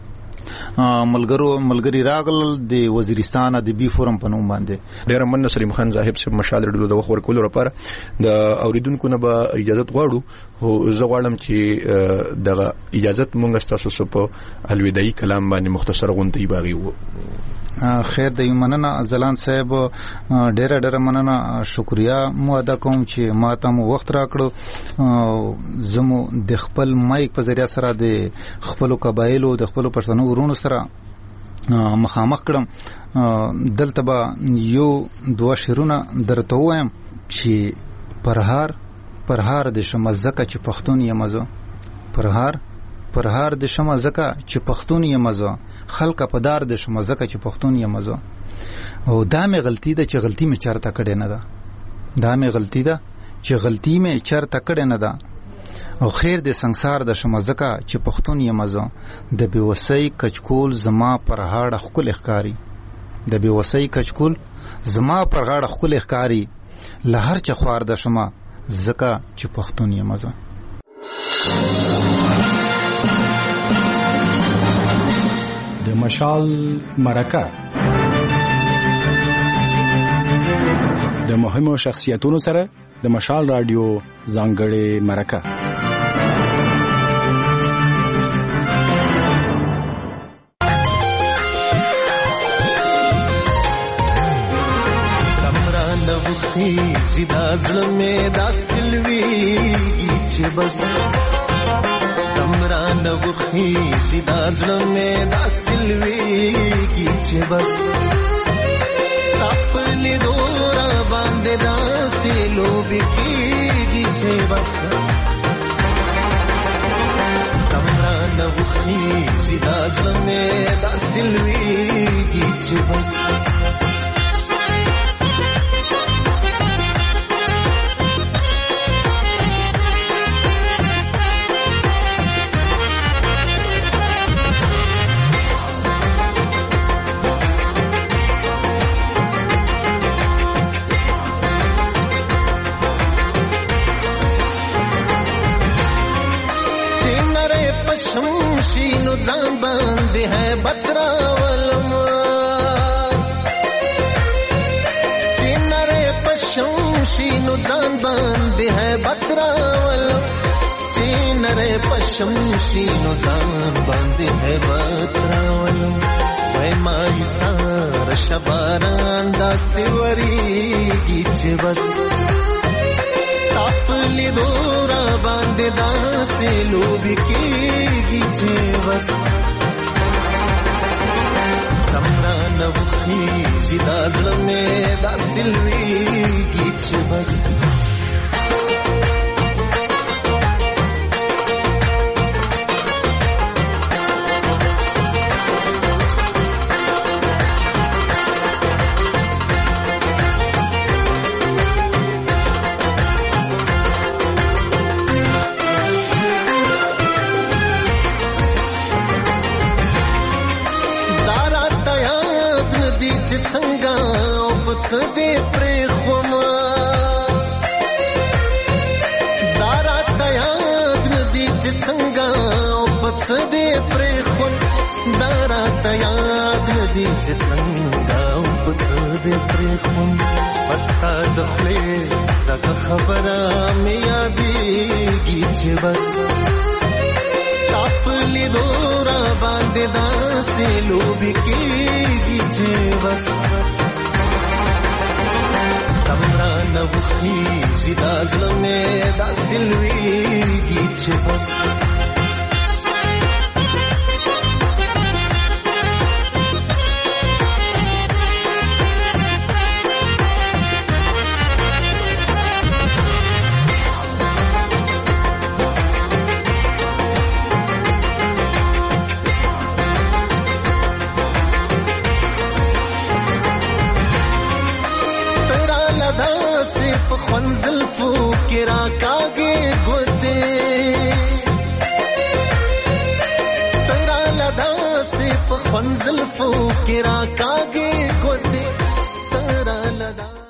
ملګری راغل د وزیرستان د بي فورم په نوم باندې ډیر من سلیم خان صاحب سره مشال ډلو د وخت ورکول لپاره د اوریدونکو نه به اجازه غواړو او زه غواړم چې دغه اجازه مونږ تاسو په الوداعي کلام باندې مختصر غونډه باغي وو خیر د مننه زلان صاحب ډېر مننه شکریا مو ادا کوم چې ما ته مو وخت راکړو زمو د خپل مایک په ذریعہ سره د خپل قبایلو د خپل پښتنو ورونو سره مخامخ کړم دلته به یو دوه شعرونه درته وایم چې پرهار د شمزکه چې پښتون یې مزه پرهار د شمه زکه چې پښتون یې مزه خلک په دار د شمه زکه چې پښتون یې مزه او دا مې غلطی ده چې غلطی مې چرته کړې نه ده او خیر د سنگسار د شمه زکه چې پښتون یې مزه د بیوسی کچکول زما پر هاړه خپل ښکاری لهر چ خوار د شمه زکه چې پښتون یې مزه د مشال مرکه د مهمو شخصیتونو سره د مشال رادیو ځانګړې مرکه کمران وختي زیدا ظلمه داسلوي چې بس کمران وختي زیدا ظلمه داسلوي چې بس خپل دورا باندې داسې لوبي کیږي چې بس کمران وختي زیدا ظلمه داسلوي چې بس شمشینو ځان باندې ہے بتراولم چینره پشمشینو ځان باندې ہے بتراولم چینره پشمشینو ځان باندې ہے بتراولم وای مای سار شباران دا سیوری چې بس خپل دورا باندې داسې لوبي کیږي چې بس کمران وختي زیدا ظلمه داسې لويږي چې بس څنګه او پت دې پرې خوما دارا تیاد ندی چې څنګه څه دې پرې خون دارا ته یاد ندی چې څنګه او په څه دې پرې خون بس تا د خولې دغه خبره مې یادېږي چې بس تا په لیدو را باندې داسې لوبې کېږي چې بس تمرا نه وخیږي دا زړه مې داسې لویږي چې بس زلفو کرا کاگے گوتے تیرا لدا سے پخون زلفو کرا کاگے گوتے تیرا لدا